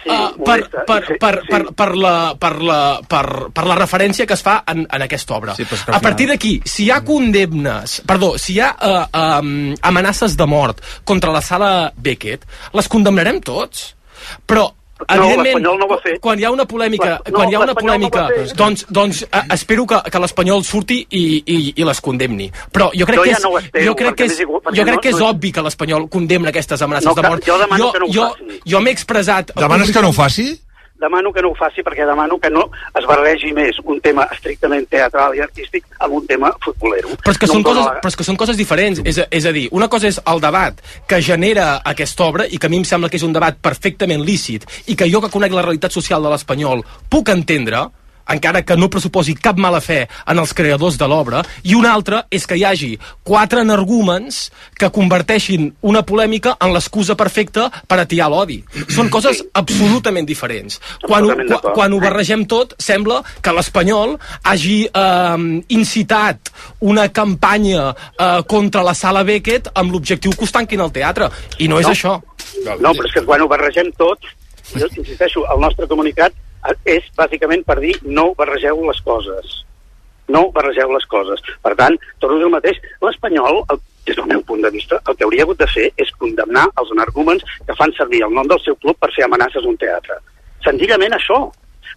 per la referència que es fa en aquesta obra. A partir d'aquí, si hi ha si hi ha amenaces de mort contra la sala Beckett, les condemnarem tots, però evidentment, quan hi ha una polèmica, doncs espero que l'Espanyol surti i les condemni. Però jo crec que és obvi que l'Espanyol condemna aquestes amenaces de mort. Jo m'he expressat... Demanes que no ho faci? Demano que no ho faci perquè demano que no es barregi més un tema estrictament teatral i artístic amb un tema futbolero. Però és que són coses diferents. És a dir, una cosa és el debat que genera aquesta obra i que a mi em sembla que és un debat perfectament lícit i que jo, que conec la realitat social de l'Espanyol, puc entendre, encara que no pressuposi cap mala fe en els creadors de l'obra, i una altra és que hi hagi 4 energúmens que converteixin una polèmica en l'excusa perfecta per atiar l'odi. Són coses absolutament diferents. Quan ho barregem tot, sembla que l'Espanyol hagi incitat una campanya contra la sala Beckett amb l'objectiu que us tanquin el teatre, i no és això. No, però és que quan ho barregem tot, jo insisteixo, el nostre comunicat és bàsicament per dir no barregeu les coses. No barregeu les coses. Per tant, torno a dir el mateix. L'Espanyol, des del meu punt de vista, el que hauria hagut de fer és condemnar els energúmens que fan servir el nom del seu club per fer amenaces a un teatre. Senzillament això.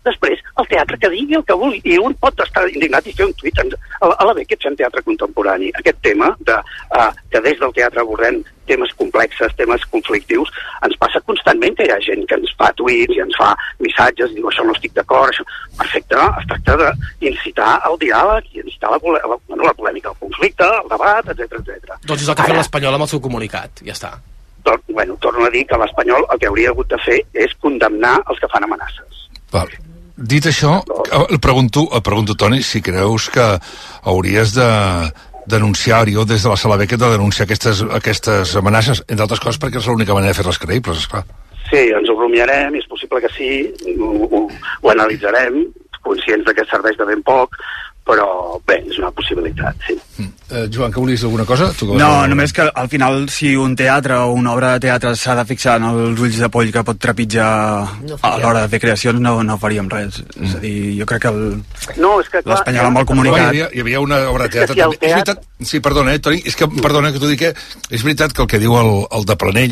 després el teatre que digui el que vulgui, i un pot estar indignat i fer un tuit. A la Beckett fem teatre contemporani. Aquest tema que des del teatre abordem temes complexes, temes conflictius, ens passa constantment que hi ha gent que ens fa tuits i ens fa missatges, diu això no estic d'acord, això... Perfecte, es tracta d'incitar el diàleg i incitar la polèmica, el conflicte, el debat, etc. Doncs és el que ha fet l'Espanyol amb el seu comunicat, ja està. Torno a dir que l'Espanyol el que hauria hagut de fer és condemnar els que fan amenaces. Val. Dit això, el pregunto, Toni, si creus que hauries de denunciar-hi o des de la Sala Beckett de denunciar aquestes amenaces, entre altres coses perquè és l'única manera de fer-les creïbles, esclar. Sí, ens ho rumiarem, és possible que sí, ho analitzarem, conscients que serveix de ben poc, però bé, és una possibilitat, sí. Joan, que volies alguna cosa? No, només que al final si un teatre o una obra de teatre s'ha de fixar en els ulls de poll que pot trepitjar a l'hora de fer creacions, no faríem res. És a dir, jo crec que l'Espanyol amb el comunicat... Hi havia una obra de teatre també. És veritat, sí, perdona, Toni, perdona que t'ho dic, és veritat que el que diu el de Planell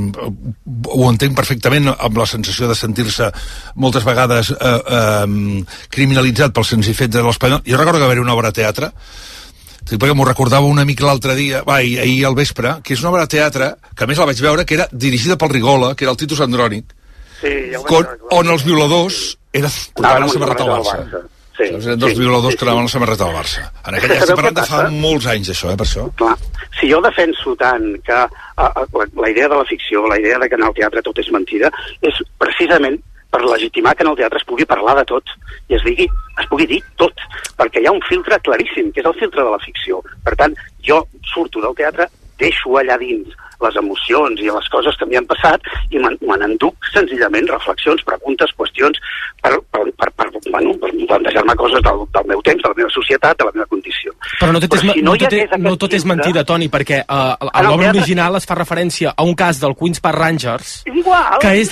ho entenc perfectament amb la sensació de sentir-se moltes vegades criminalitzat pel senzill fet de l'Espanyol. Jo recordo que va haver una obra de teatre, perquè m'ho recordava una mica l'altre dia, ahir al vespre, que és una obra de teatre, que a més la vaig veure, que era dirigida pel Rigola, que era el Titus Andrònic, on els violadors portaven la samarreta al Barça. Eren dos violadors que anaven la samarreta al Barça. En aquella estic parlant de fa molts anys, això, per això. Clar, si jo defenso tant que la idea de la ficció, la idea de que en el teatre tot és mentida, és precisament per legitimar que en el teatre es pugui parlar de tot i es pugui dir tot, perquè hi ha un filtre claríssim, que és el filtre de la ficció. Per tant, jo surto del teatre, deixo allà dins les emocions i les coses que m'hi han passat i me n'enduc senzillament reflexions, preguntes, qüestions per plantejar-me coses del meu temps, de la meva societat, de la meva condició. Però no tot és mentida, Toni, perquè a l'obra original es fa referència a un cas del Queen's Park Rangers que és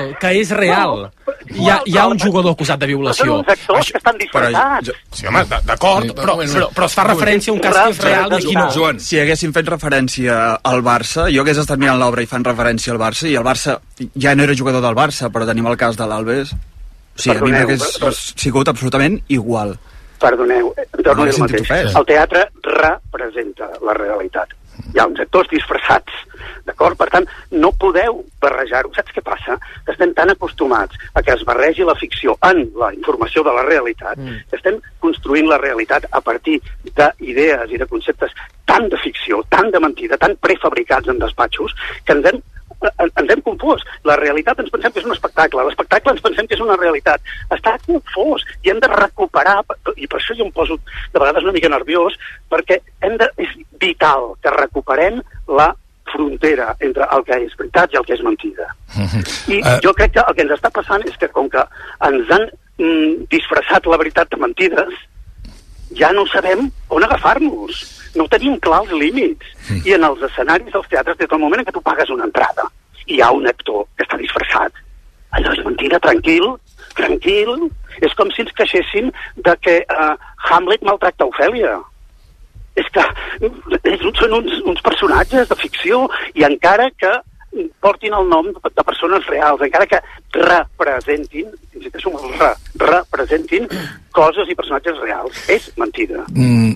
real. Hi ha un jugador acusat de violació. Són uns actors que estan disfressats. Sí, home, d'acord, però es fa referència a un cas que és real i aquí no. Joan, si haguéssim fet referència al Barça, jo hagués estat mirant l'obra i fan referència al Barça, i el Barça ja no era jugador del Barça, però tenim el cas de l'Albes. Sí, a mi m'hagués sigut absolutament igual. Perdoneu, torno a dir el mateix. El teatre representa la realitat. Hi ha uns actors disfressats, d'acord? Per tant, no podeu barrejar-ho. Saps què passa? Que estem tan acostumats a que es barregi la ficció en la informació de la realitat, que estem construint la realitat a partir d'idees i de conceptes tan de ficció, tan de mentida, tan prefabricats en despatxos, que ens hem confós. La realitat ens pensem que és un espectacle, l'espectacle ens pensem que és una realitat. Està confós i hem de recuperar, i per això jo em poso de vegades una mica nerviós, perquè és vital que recuperem la frontera entre el que és veritat i el que és mentida. I jo crec que el que ens està passant és que com que ens han disfressat la veritat de mentides, ja no sabem on agafar-nos. No tenim clar els límits. I en els escenaris dels teatres, des del moment en què tu pagues una entrada i hi ha un actor que està disfressat, allò és mentida, tranquil, és com si ens queixéssim de que Hamlet maltracta Ofèlia. És que són uns personatges de ficció i encara que portin el nom de persones reals, encara que representin, representin coses i personatges reals. És mentida.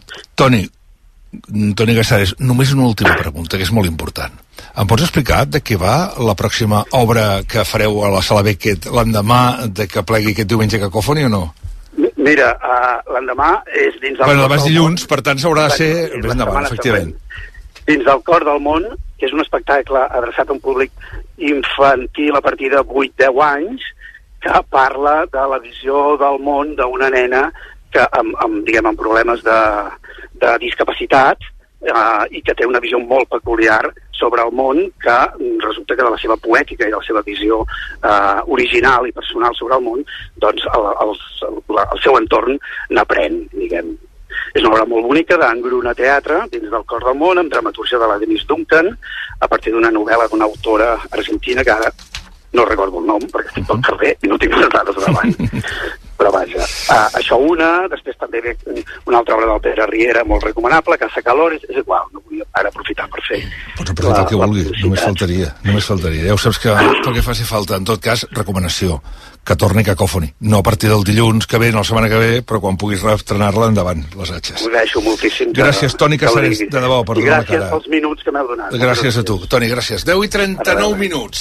Toni Casares, només una última pregunta, que és molt important. Em pots explicar de què va la pròxima obra que fareu a la Sala Beckett l'endemà de que plegui aquest diumenge Cacòfoni o no? Mira, l'endemà és dins del... Bueno, demà és dilluns, per tant s'haurà de ser més endavant, efectivament. Dins del Cor del Món, que és un espectacle adreçat a un públic infantil a partir de 8-10 anys, que parla de la visió del món d'una nena que amb problemes de discapacitat i que té una visió molt peculiar sobre el món, que resulta que de la seva poètica i de la seva visió original i personal sobre el món, doncs el seu entorn n'aprèn, diguem. És una obra molt bonica d'Engruna Teatre, dins del Cor del Món, amb dramatúrgia de la Denise Duncan, a partir d'una novel·la d'una autora argentina que ara no recordo el nom, perquè estic pel carrer i no tinc les dades davant. Però vaja, això després també ve una altra obra del Pere Riera molt recomanable, Caça Calores, és igual, no vull ara aprofitar per fer... Pots aprofitar el que vulguis, només faltaria. Ja ho saps que el que faci falta, en tot cas, recomanació, que torni Cacòfoni. No a partir del dilluns que ve, no la setmana que ve, però quan puguis reestrenar-la, endavant, les atxes. Ho deixo moltíssim. Gràcies, Toni Casares, de debò, per donar la cara. I gràcies pels minuts que m'heu donat. Gràcies a tu. Toni, gràcies. 10:39 minuts.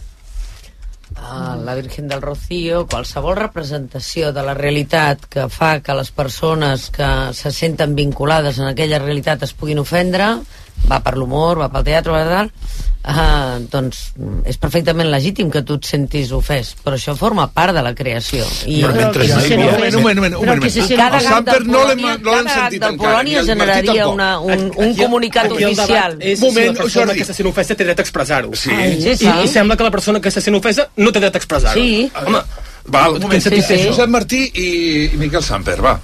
La Virgen del Rocío, qualsevol representació de la realitat que fa que les persones que se senten vinculades en aquella realitat es puguin ofendre, va per l'humor, va pel teatre, doncs és perfectament legítim que tu et sentis ofès, però això forma part de la creació. Però mentre un moment. Cada gat del Polònia generaria un comunicat oficial. Si la persona que se sent ofesa té dret a expressar-ho. I sembla que la persona que se sent ofesa no té dret a expressar-ho. Sí. Home, val, un moment. Josep Martí i Miquel Samper, va.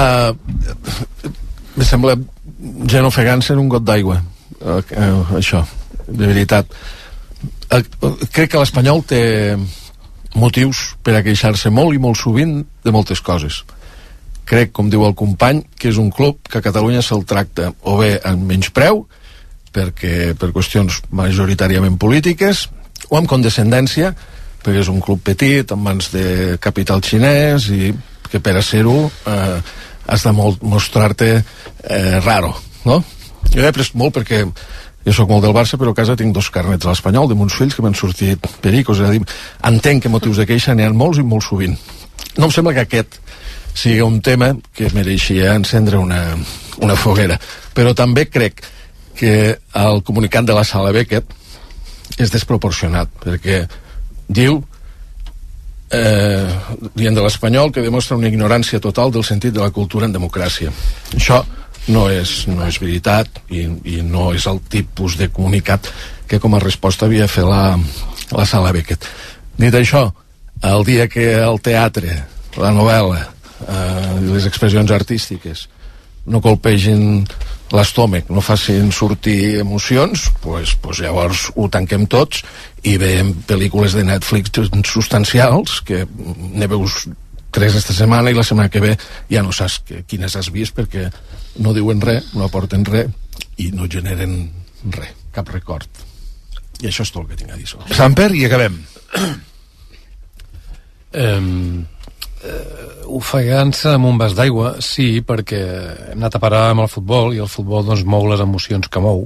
Me sembla genofegant ser un got d'aigua, això, de veritat. Crec que l'Espanyol té motius per a queixar-se molt i molt sovint de moltes coses. Crec, com diu el company, que és un club que a Catalunya se'l tracta o bé amb menyspreu, perquè per qüestions majoritàriament polítiques, o amb condescendència, perquè és un club petit, en mans de capital xinès, i que per a ser-ho has de mostrar-te raro, no? Jo he après molt perquè jo sóc molt del Barça, però a casa tinc 2 carnets a l'Espanyol de meus fills que m'han sortit pericos, és a dir, entenc que motius de queixa n'hi ha molts i molt sovint. No em sembla que aquest sigui un tema que mereixia encendre una foguera, però també crec que el comunicat de la Sala Beckett és desproporcionat, perquè diu dient de l'Espanyol que demostra una ignorància total del sentit de la cultura en democràcia. Això no és veritat i no és el tipus de comunicat que com a resposta havia de fer la Sala Beckett. Dit això, el dia que el teatre, la novel·la i les expressions artístiques no colpegin l'estómac, no facin sortir emocions, pues llavors ho tanquem tots i veiem pel·lícules de Netflix substancials que ne veus 3 esta setmana i la setmana que ve ja no saps quines has vist perquè no diuen res, no aporten res i no generen res, cap record. I això és tot el que tinc a dir sobre. Samper, i acabem. Ofegant-se amb un vas d'aigua, sí, perquè hem anat a parar amb el futbol i el futbol doncs mou les emocions que mou.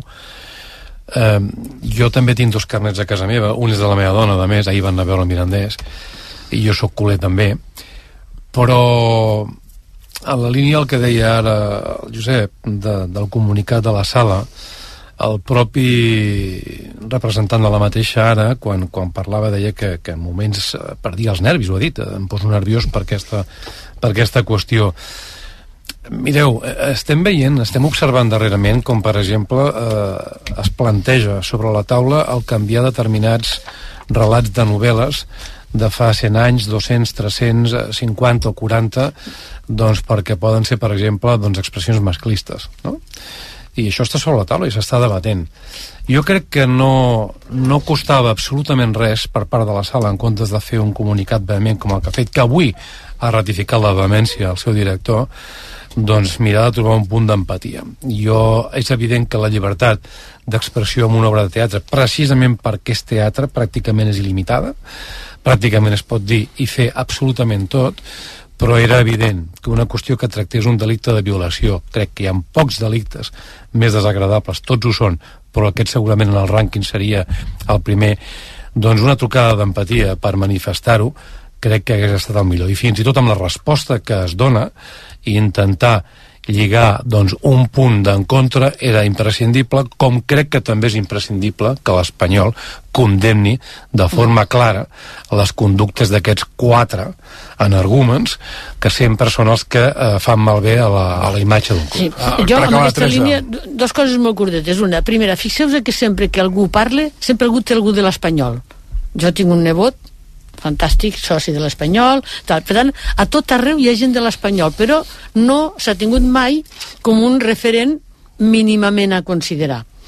Jo també tinc 2 carnets a casa meva, un és de la meva dona, a més, ahir van anar a veure el Mirandès, i jo sóc culer també, però a la línia el que deia ara el Josep del comunicat de la sala, el propi representant de la mateixa ara quan parlava deia que en moments perdia els nervis, ho ha dit, em poso nerviós per aquesta qüestió. Mireu, estem observant darrerament com per exemple es planteja sobre la taula el canviar determinats relats de novel·les de fa 100 anys, 200, 300, 50 o 40, doncs perquè poden ser, per exemple, doncs, expressions masclistes, no? I això està sobre la taula i s'està debatent. Jo crec que no costava absolutament res per part de la sala en comptes de fer un comunicat vehement com el que ha fet, que avui ha ratificat la vehemència el seu director, doncs mirar de trobar un punt d'empatia. És evident que la llibertat d'expressió en una obra de teatre, precisament perquè és teatre, pràcticament és il·limitada, pràcticament es pot dir i fer absolutament tot, però era evident que una qüestió que tractés un delicte de violació, crec que hi ha pocs delictes més desagradables, tots ho són, però aquest segurament en el rànquing seria el primer, doncs una trucada d'empatia per manifestar-ho, crec que hagués estat el millor. I fins i tot amb la resposta que es dona i intentar lligar doncs, un punt d'encontre era imprescindible, com crec que també és imprescindible que l'Espanyol condemni de forma clara les conductes d'aquests 4 energúmens que sempre són els que fan malbé a la imatge d'un club. Sí. Jo, en aquesta línia, 2 coses molt curtetes. Una, primera, fixeu-vos que sempre que algú parle, sempre algú té algú de l'Espanyol. Jo tinc un nebot fantàstic, soci de l'Espanyol, per tant, a tot arreu hi ha gent de l'Espanyol, però no s'ha tingut mai com un referent mínimament a considerar.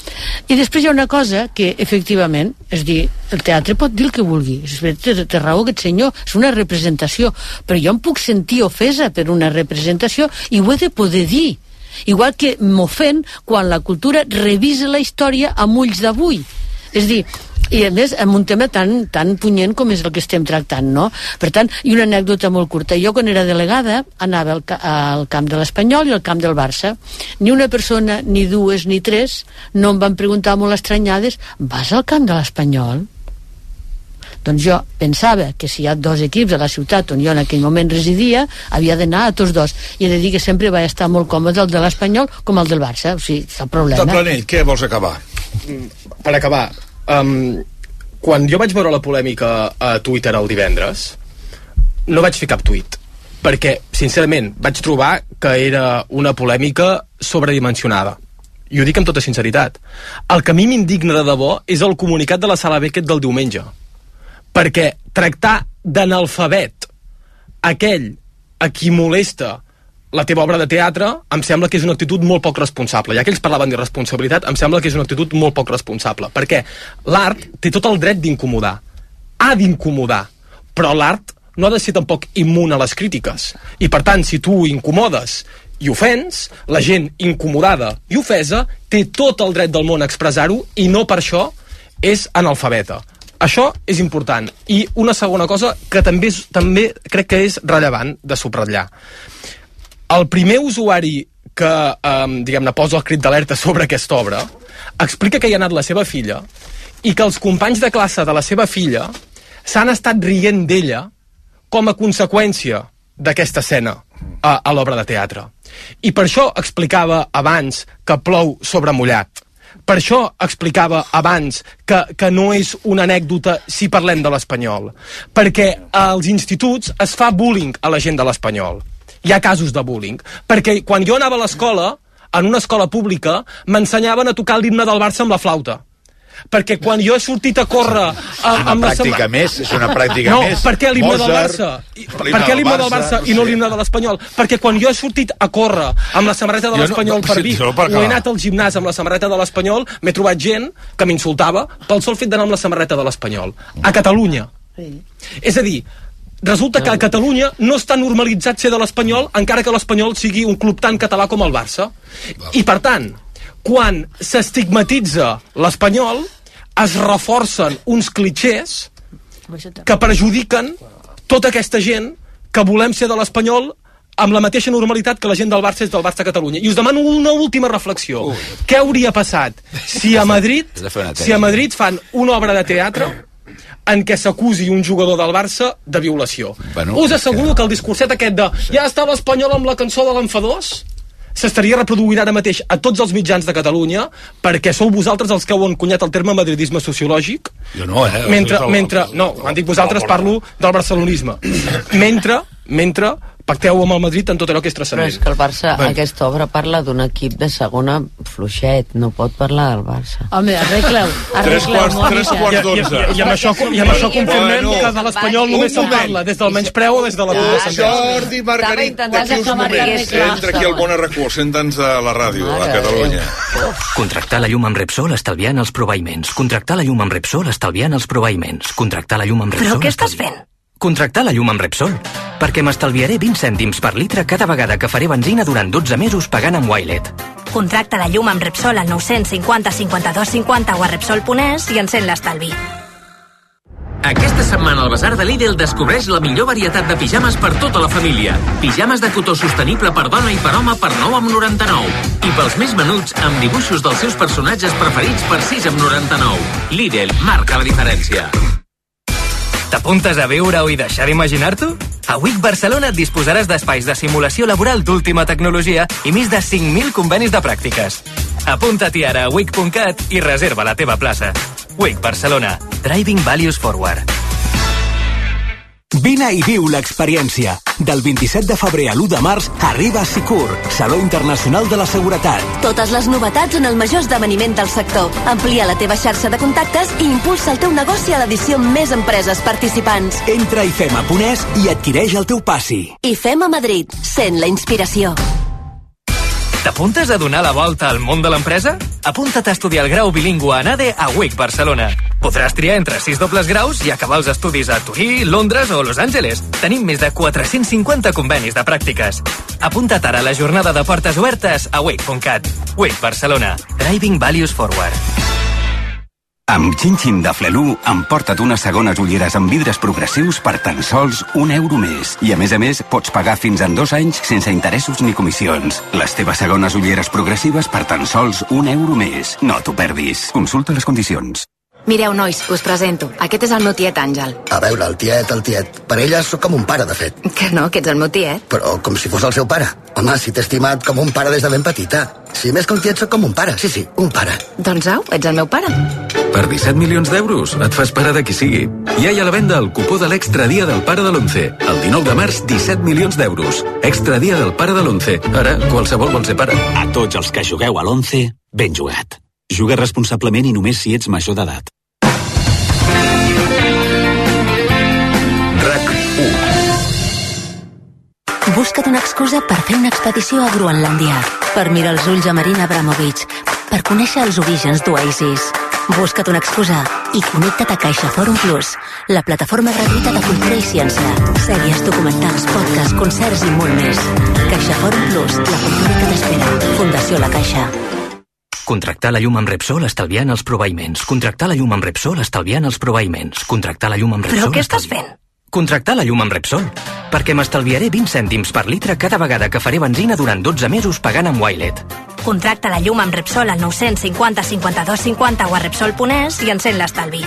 I després hi ha una cosa que, efectivament, és dir, el teatre pot dir el que vulgui. Té raó aquest senyor, és una representació, però jo em puc sentir ofesa per una representació i ho he de poder dir. Igual que m'ofèn quan la cultura revisa la història amb ulls d'avui. És dir, i a més amb un tema tan punyent com és el que estem tractant, no? Per tant, i una anècdota molt curta, jo quan era delegada anava al camp de l'Espanyol i al camp del Barça. Ni una persona, ni dues, ni tres no em van preguntar molt estranyades: vas al camp de l'Espanyol? Doncs jo pensava que si hi ha dos equips a la ciutat on jo en aquell moment residia, havia d'anar a tots dos, i he de dir que sempre vaig estar molt còmode el de l'Espanyol com el del Barça, o sigui, cap problema. Del Planell, què vols acabar? Per acabar, quan jo vaig veure la polèmica a Twitter el divendres, no vaig fer cap tuit, perquè, sincerament, vaig trobar que era una polèmica sobredimensionada. I ho dic amb tota sinceritat. El que a mi m'indigna de debò és el comunicat de la Sala Beckett del diumenge. Perquè tractar d'analfabet aquell a qui molesta la teva obra de teatre em sembla que és una actitud molt poc responsable. Ja que ells parlaven d'irresponsabilitat, em sembla que és una actitud molt poc responsable, perquè l'art té tot el dret d'incomodar, ha d'incomodar, però l'art no ha de ser tampoc immun a les crítiques, i per tant, si tu incomodes i ofens, la gent incomodada i ofesa té tot el dret del món a expressar-ho, i no per això és analfabeta. Això és important. I una segona cosa que també crec que és rellevant de subratllar. El primer usuari que, diguem-ne, posa el crit d'alerta sobre aquesta obra explica que hi ha anat la seva filla i que els companys de classe de la seva filla s'han estat rient d'ella com a conseqüència d'aquesta escena a l'obra de teatre. I per això explicava abans que plou sobre mullat. Per això explicava abans que no és una anècdota si parlem de l'Espanyol. Perquè als instituts es fa bullying a la gent de l'Espanyol. Hi ha casos de bullying. Perquè quan jo anava a l'escola, en una escola pública, m'ensenyaven a tocar l'himne del Barça amb la flauta. Perquè quan jo he sortit a córrer amb la pràctica més, és una pràctica més. No, per què l'himne del Barça? Per què l'himne del Barça i no l'himne de l'Espanyol? Perquè quan jo he sortit a córrer amb la samarreta de l'Espanyol per Vic, o he anat al gimnàs amb la samarreta de l'Espanyol, m'he trobat gent que m'insultava pel sol fet d'anar amb la samarreta de l'Espanyol. A Catalunya. És a dir, resulta que a Catalunya no està normalitzat ser de l'Espanyol, encara que l'Espanyol sigui un club tan català com el Barça. I per tant, quan s'estigmatitza l'Espanyol, es reforcen uns clitxers que perjudiquen tota aquesta gent que volem ser de l'Espanyol amb la mateixa normalitat que la gent del Barça és del Barça a Catalunya. I us demano una última reflexió. Què hauria passat si a Madrid fan una obra de teatre en què s'acusi un jugador del Barça de violació? Us asseguro que el discurset aquest de ja està l'Espanyol amb la cançó de l'Enfadós s'estaria reproduint ara mateix a tots els mitjans de Catalunya, perquè sou vosaltres els que heu encunyat el terme madridisme sociològic. Jo no, No, quan dic vosaltres parlo del barcelonisme. Mentre pacteu amb el Madrid en tot allò que és transcendent. Però és que el Barça, aquesta obra parla d'un equip de segona fluixet, no pot parlar del Barça. Home, arregleu. Tres quarts d'onze. I amb això confirmem que de l'Espanyol només se'n parla, des del menyspreu o des de la condescendència. Jordi Margarit, d'aquí uns moments entra aquí al Bon Arracó, 100 anys a la ràdio, a Catalunya. Contractar la llum amb Repsol estalviant els proveïments. Contractar la llum amb Repsol estalviant els proveïments. Contractar la llum amb Repsol... Però què estàs fent? Contractar la llum amb Repsol, perquè m'estalviaré 20 cèntims per litre cada vegada que faré benzina durant 12 mesos pagant amb Wilet. Contracta la llum amb Repsol al 950 52 50 o a Repsol.es i encén l'estalvi. Aquesta setmana al Basar de Lidl descobreix la millor varietat de pijames per tota la família. Pijames de cotó sostenible per dona i per home per 9,99. I pels més menuts, amb dibuixos dels seus personatges preferits per 6,99. Lidl marca la diferència. T'apuntes a viure-ho i deixar d'imaginar-t'ho? A WIC Barcelona et disposaràs d'espais de simulació laboral d'última tecnologia i més de 5.000 convenis de pràctiques. Apunta-t'hi ara a wic.cat i reserva la teva plaça. WIC Barcelona. Driving Values Forward. Vine i viu l'experiència. Del 27 de febrer a l'1 de març arriba Sicur, Saló Internacional de la Seguretat. Totes les novetats en el major esdeveniment del sector. Amplia la teva xarxa de contactes i impulsa el teu negoci a l'edició amb més empreses participants. Entra a ifema.es i adquireix el teu passi. IFEMA Madrid. Sent la inspiració. T'apuntes a donar la volta al món de l'empresa? Apunta't a estudiar el grau bilingüe en ADE a UIC Barcelona. Podràs triar entre 6 dobles graus i acabar els estudis a Turí, Londres o Los Angeles. Tenim més de 450 convenis de pràctiques. Apunta't ara a la jornada de portes obertes a UIC.cat. UIC Barcelona. Driving Values Forward. Amb Chin-Chin de Flelu, emporta't unes segones ulleres amb vidres progressius per tan sols €1 més. I a més, pots pagar fins en 2 anys sense interessos ni comissions. Les teves segones ulleres progressives per tan sols €1 més. No t'ho perdis. Consulta les condicions. Mireu, nois, us presento. Aquest és el meu tiet Àngel. A veure, el tiet. Per ella sóc com un pare, de fet. Que no, que ets el meu tiet. Però com si fos el seu pare. Home, si t'he estimat com un pare des de ben petita. Si més que un tiet sóc com un pare. Sí, un pare. Doncs au, ets el meu pare. Per 17 milions d'euros et fas pare de qui sigui. Ja hi ha a la venda el cupó de l'Extra Dia del Pare de l'11. El 19 de març, 17 milions d'euros. Extra Dia del Pare de l'11. Ara, qualsevol vol ser pare. A tots els que jugueu a l'11, ben jugat. Juga responsablement i només si ets major d'edat. Busca't una excusa per fer una expedició a Groenlàndia, per mirar els ulls a Marina Abramovic, per conèixer els orígens d'Oasis. Busca't una excusa i connecta't a CaixaForum Plus, la plataforma gratuïta de cultura i ciència. Sèries, documentals, podcasts, concerts i molt més. CaixaForum Plus, la cultura que t'espera. Fundació La Caixa. Contractar la llum amb Repsol estalviant els proveïments. Contractar la llum amb Repsol estalviant els proveïments. Contractar la llum amb Repsol... Però què estàs fent? Contractar la llum amb Repsol. Perquè m'estalviaré 20 cèntims per litre cada vegada que faré benzina durant 12 mesos pagant amb Wilet. Contracta la llum amb Repsol al 950 52 50 o a Repsol.es i encén l'estalvi.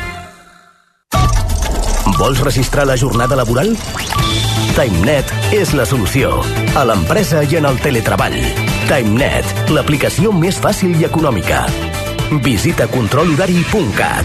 Vols registrar la jornada laboral? TimeNet és la solució. A l'empresa i en el teletreball. TimeNet, l'aplicació més fàcil i econòmica. Visita controlhorari.cat.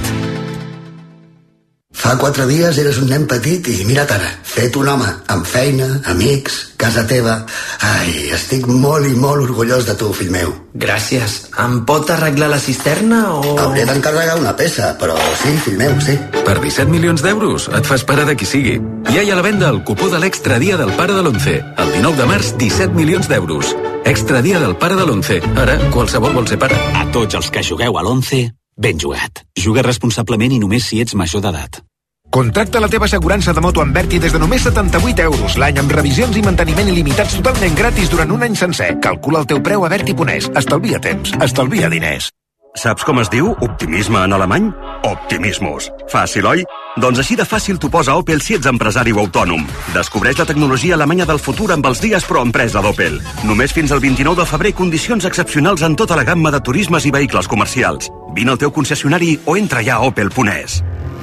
Fa 4 dies eres un nen petit i mira't ara, fet un home, amb feina, amics, casa teva... Ai, estic molt i molt orgullós de tu, fill meu. Gràcies. Em pot arreglar la cisterna o...? Hauré d'encarregar una peça, però sí, fill meu, sí. Per 17 milions d'euros et fas pare de qui sigui. Ja hi ha a la venda el cupó de l'Extra Dia del Pare de l'11. El 19 de març, 17 milions d'euros. Extra Dia del Pare de l'11. Ara, qualsevol vol ser pare. A tots els que jugueu a l'11, ben jugat. Juga responsablement i només si ets major d'edat. Contracta la teva assegurança de moto amb Berti des de només 78 euros l'any amb revisions i manteniment il·limitats totalment gratis durant un any sencer. Calcula el teu preu a Berti.es. Estalvia temps, estalvia diners. Saps com es diu optimisme en alemany? Optimismus. Fàcil, oi? Doncs així de fàcil t'ho posa Opel si ets empresari o autònom. Descobreix la tecnologia alemanya del futur amb els dies pro empresa d'Opel. Només fins al 29 de febrer condicions excepcionals en tota la gamma de turismes i vehicles comercials. Vine al teu concessionari o entra ja a opel.es.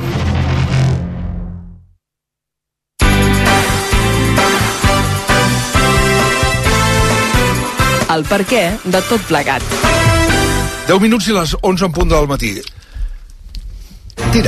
El perquè de tot plegat. 10 minuts i les 11 en punt del matí. Tira.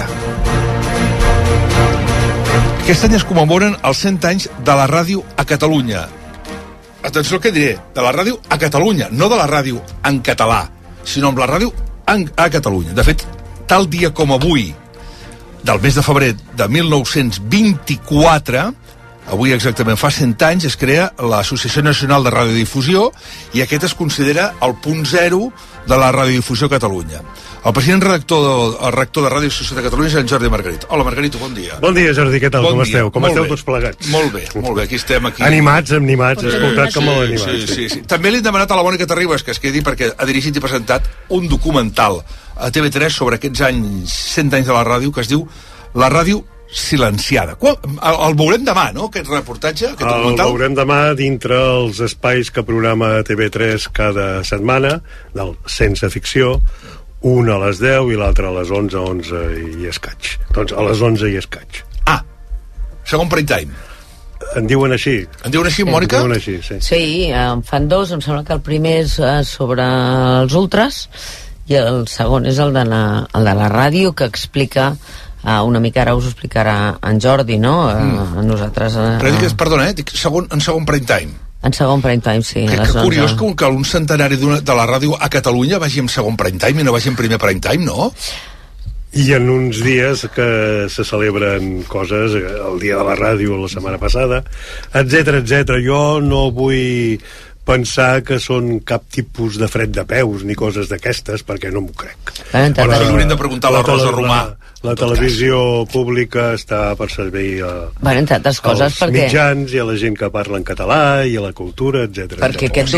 Aquest any es commemoren els 100 anys de la ràdio a Catalunya. Atenció al que diré, de la ràdio a Catalunya, no de la ràdio en català, sinó amb la ràdio a Catalunya. De fet, tal dia com avui, del mes de febrer de 1924, avui exactament fa 100 anys, es crea l'Associació Nacional de Radiodifusió i aquest es considera el punt zero de la radiodifusió a Catalunya. El president rector de Ràdio Societat de Catalunya és en Jordi Margarit. Hola, Margarito, bon dia. Bon dia, Jordi, què tal? Com esteu? Com esteu tots plegats? Molt bé, aquí estem. Animats, escoltat com molt animats. Sí. També li hem demanat a la Mònica Terribas que es quedi perquè ha dirigit i presentat un documental a TV3 sobre aquests anys, 100 anys de la ràdio, que es diu La ràdio silenciada. El veurem demà, no?, aquest reportatge, aquest documental? El veurem demà dintre els espais que programa TV3 cada setmana, del Sense Ficció, un a les 10 i l'altre a les 11 i escaig. Doncs a les 11 i escaig. Segon prime time. En diuen així. En diuen així, Mònica? En diuen així, sí. Sí, en fan dos, em sembla que el primer és sobre els ultras i el segon és el de la ràdio, que explica una mica, ara us ho explicarà en Jordi, no? Nosaltres... Perdona, dic en segon prime time. En segon prime time, sí. Que curiós que un centenari de la ràdio a Catalunya vagi en segon prime time i no vagi en primer prime time, no? I en uns dies que se celebren coses, el dia de la ràdio la setmana passada, etc. Jo no vull pensar que són cap tipus de fred de peus ni coses d'aquestes, perquè no m'ho crec. Però li hauríem de preguntar a la Rosa Romà. La televisió pública està per servir entre altres coses, als mitjans i a la gent que parla en català i a la cultura, etc. Perquè aquest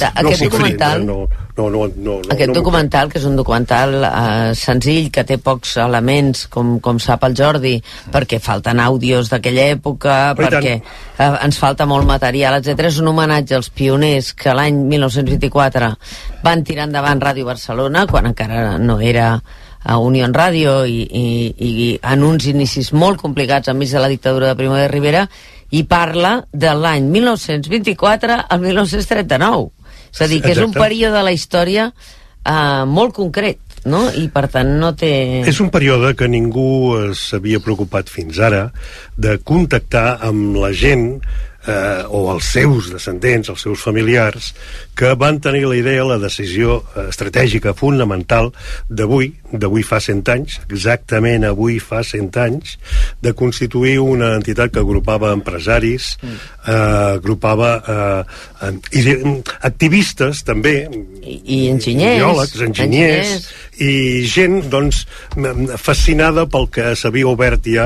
documental, que és un documental senzill, que té pocs elements, com sap el Jordi, perquè falten àudios d'aquella època, perquè ens falta molt material, etc. És un homenatge als pioners que l'any 1924 van tirar endavant Ràdio Barcelona, quan encara no era a Unió Ràdio, i en uns inicis molt complicats enmig de la dictadura de Primo de Rivera, i parla de l'any 1924 al 1939. És a dir, que és un període de la història molt concret, no? I per tant no té... És un període que ningú s'havia preocupat fins ara de contactar amb la gent o els seus descendents, els seus familiars, que van tenir la idea, la decisió estratègica fonamental d'avui fa 100 anys, exactament avui fa 100 anys, de constituir una entitat que agrupava empresaris, agrupava activistes també, i enginyers, biòlegs, enginyers, i gent doncs fascinada pel que s'havia obert ja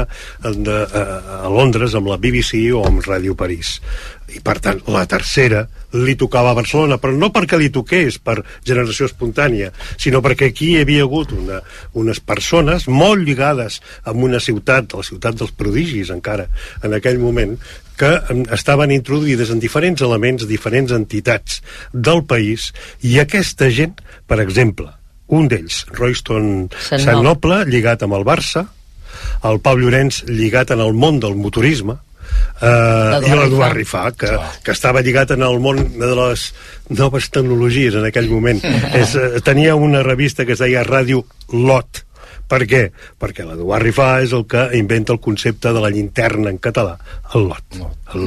a Londres amb la BBC o amb Ràdio París. I per tant la tercera li tocava a Barcelona, però no perquè li toqués per generació espontània, sinó perquè aquí hi havia hagut unes persones molt lligades amb una ciutat, la ciutat dels prodigis encara en aquell moment, que estaven introduïdes en diferents elements, diferents entitats del país, i aquesta gent, per exemple, un d'ells, Royston Santnoble, lligat amb el Barça, el Pau Llorenç lligat en el món del motorisme, i l'Eduard Rifà, que estava lligat en el món de les noves tecnologies en aquell moment. Tenia una revista que es deia Ràdio Lot. Per què? Perquè l'Eduard Rifà és el que inventa el concepte de la llinterna en català, el Lot.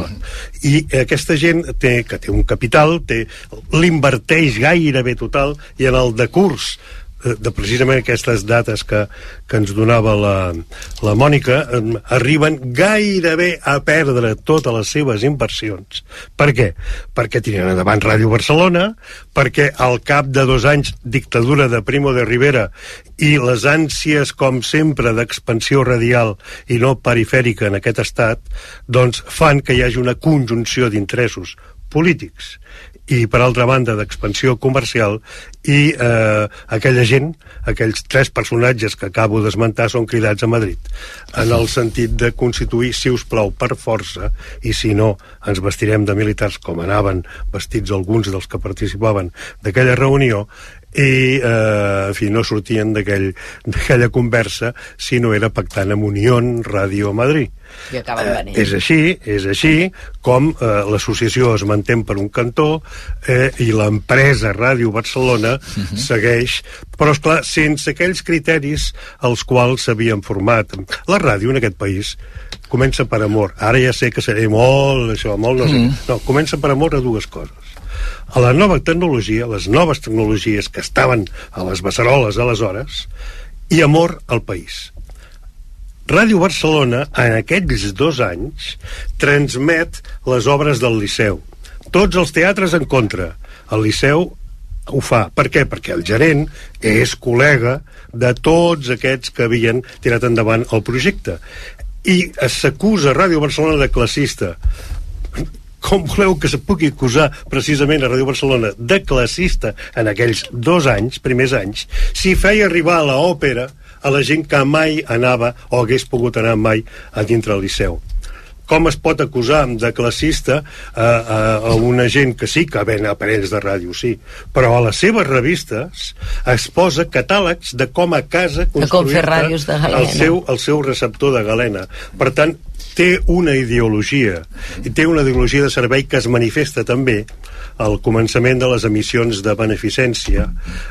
I aquesta gent que té un capital, l'inverteix gairebé total, i en el decurs de precisament aquestes dates que ens donava la Mònica, arriben gairebé a perdre totes les seves inversions. Per què? Perquè tiren endavant Ràdio Barcelona, perquè al cap de 2 anys dictadura de Primo de Rivera i les ànsies, com sempre, d'expansió radial i no perifèrica en aquest estat, doncs fan que hi hagi una conjunció d'interessos polítics i, per altra banda, d'expansió comercial, i aquella gent, aquells 3 personatges que acabo d'esmentar, són cridats a Madrid, en el sentit de constituir, si us plau, per força, i si no, ens vestirem de militars, com anaven vestits alguns dels que participaven d'aquella reunió, i en fi, no sortien d'aquella conversa si no era pactant amb Unió Ràdio Madrid. I acaben venint. És així com l'associació es manté per un cantó i l'empresa Ràdio Barcelona segueix, però esclar, sense aquells criteris als quals s'havien format. La ràdio en aquest país comença per amor. Ara ja sé que seré molt això, molt no sé. No, comença per amor a 2 coses: a la nova tecnologia, les noves tecnologies que estaven a les beceroles aleshores, i amor al país. Ràdio Barcelona, en aquests 2 anys, transmet les obres del Liceu. Tots els teatres en contra. El Liceu ho fa. Per què? Perquè el gerent és col·lega de tots aquests que havien tirat endavant el projecte. I s'acusa Ràdio Barcelona de classista. Com voleu que se pugui acusar precisament a Ràdio Barcelona de classista en aquells 2 anys, primers anys, si feia arribar a l'òpera a la gent que mai anava o hagués pogut anar mai a dintre del Liceu? Com es pot acusar de classista a una gent que sí que ven aparells de ràdio, sí, però a les seves revistes es posa catàlegs de com a casa construir-te el seu receptor de galena. Per tant, té una ideologia, i té una ideologia de servei que es manifesta també al començament de les emissions de beneficència,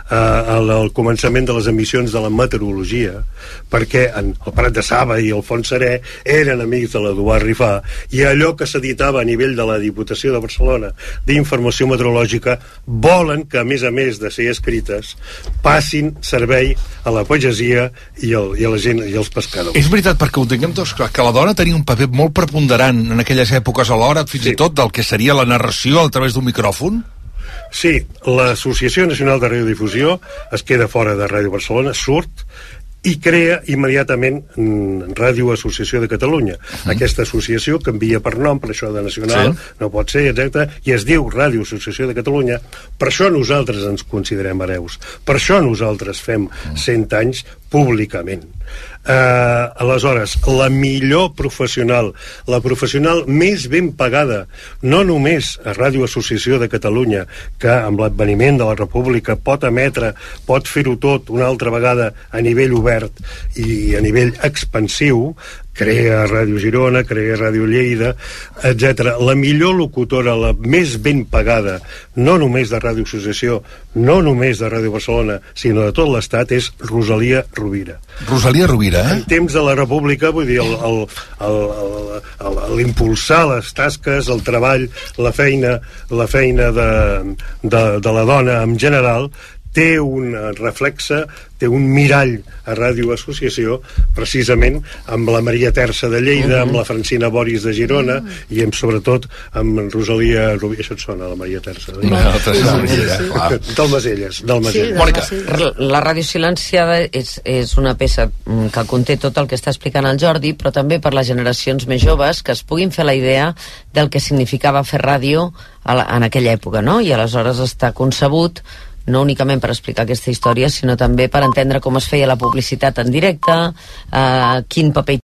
al començament de les emissions de la meteorologia, perquè el Prat de Saba i el Font Serè eren amics de l'Eduard Rifà, i allò que s'editava a nivell de la Diputació de Barcelona d'informació meteorològica volen que, a més de ser escrites, passin servei a la pagesia i a la gent i als pescadors. És veritat, perquè ho tinguem tots clar, que la dona tenia un paper molt preponderant en aquelles èpoques, a l'hora fins i tot del que seria la narració a través d'un micròfon? Sí, l'Associació Nacional de Radiodifusió es queda fora de Ràdio Barcelona, surt i crea immediatament Ràdio Associació de Catalunya. Aquesta associació canvia per nom, per això de nacional, no pot ser, etc. I es diu Ràdio Associació de Catalunya. Per això nosaltres ens considerem hereus. Per això nosaltres fem 100 anys públicament. Aleshores, la millor professional, la professional més ben pagada, no només a Ràdio Associació de Catalunya, que amb l'adveniment de la República pot emetre, pot fer-ho tot una altra vegada a nivell obert i a nivell expansiu, crea Ràdio Girona, crea Ràdio Lleida, etc. La millor locutora, la més ben pagada, no només de Ràdio Associació, no només de Ràdio Barcelona, sinó de tot l'Estat, és Rosalia Rovira. Rosalia Rovira, En temps de la República, vull dir, l'impulsar les tasques, el treball, la feina de la dona en general, té un reflexe, té un mirall a Ràdio Associació, precisament amb la Maria Terça de Lleida, amb la Francina Boris de Girona i sobretot amb Rosalia Rovira. Això et sona, la Maria Terça de Lleida? Dalmacelles. La ràdio silenciada és una peça que conté tot el que està explicant el Jordi, però també per les generacions més joves que es puguin fer la idea del que significava fer ràdio en aquella època, no? I aleshores està concebut no únicament per explicar aquesta història, sinó també per entendre com es feia la publicitat en directe, quin paper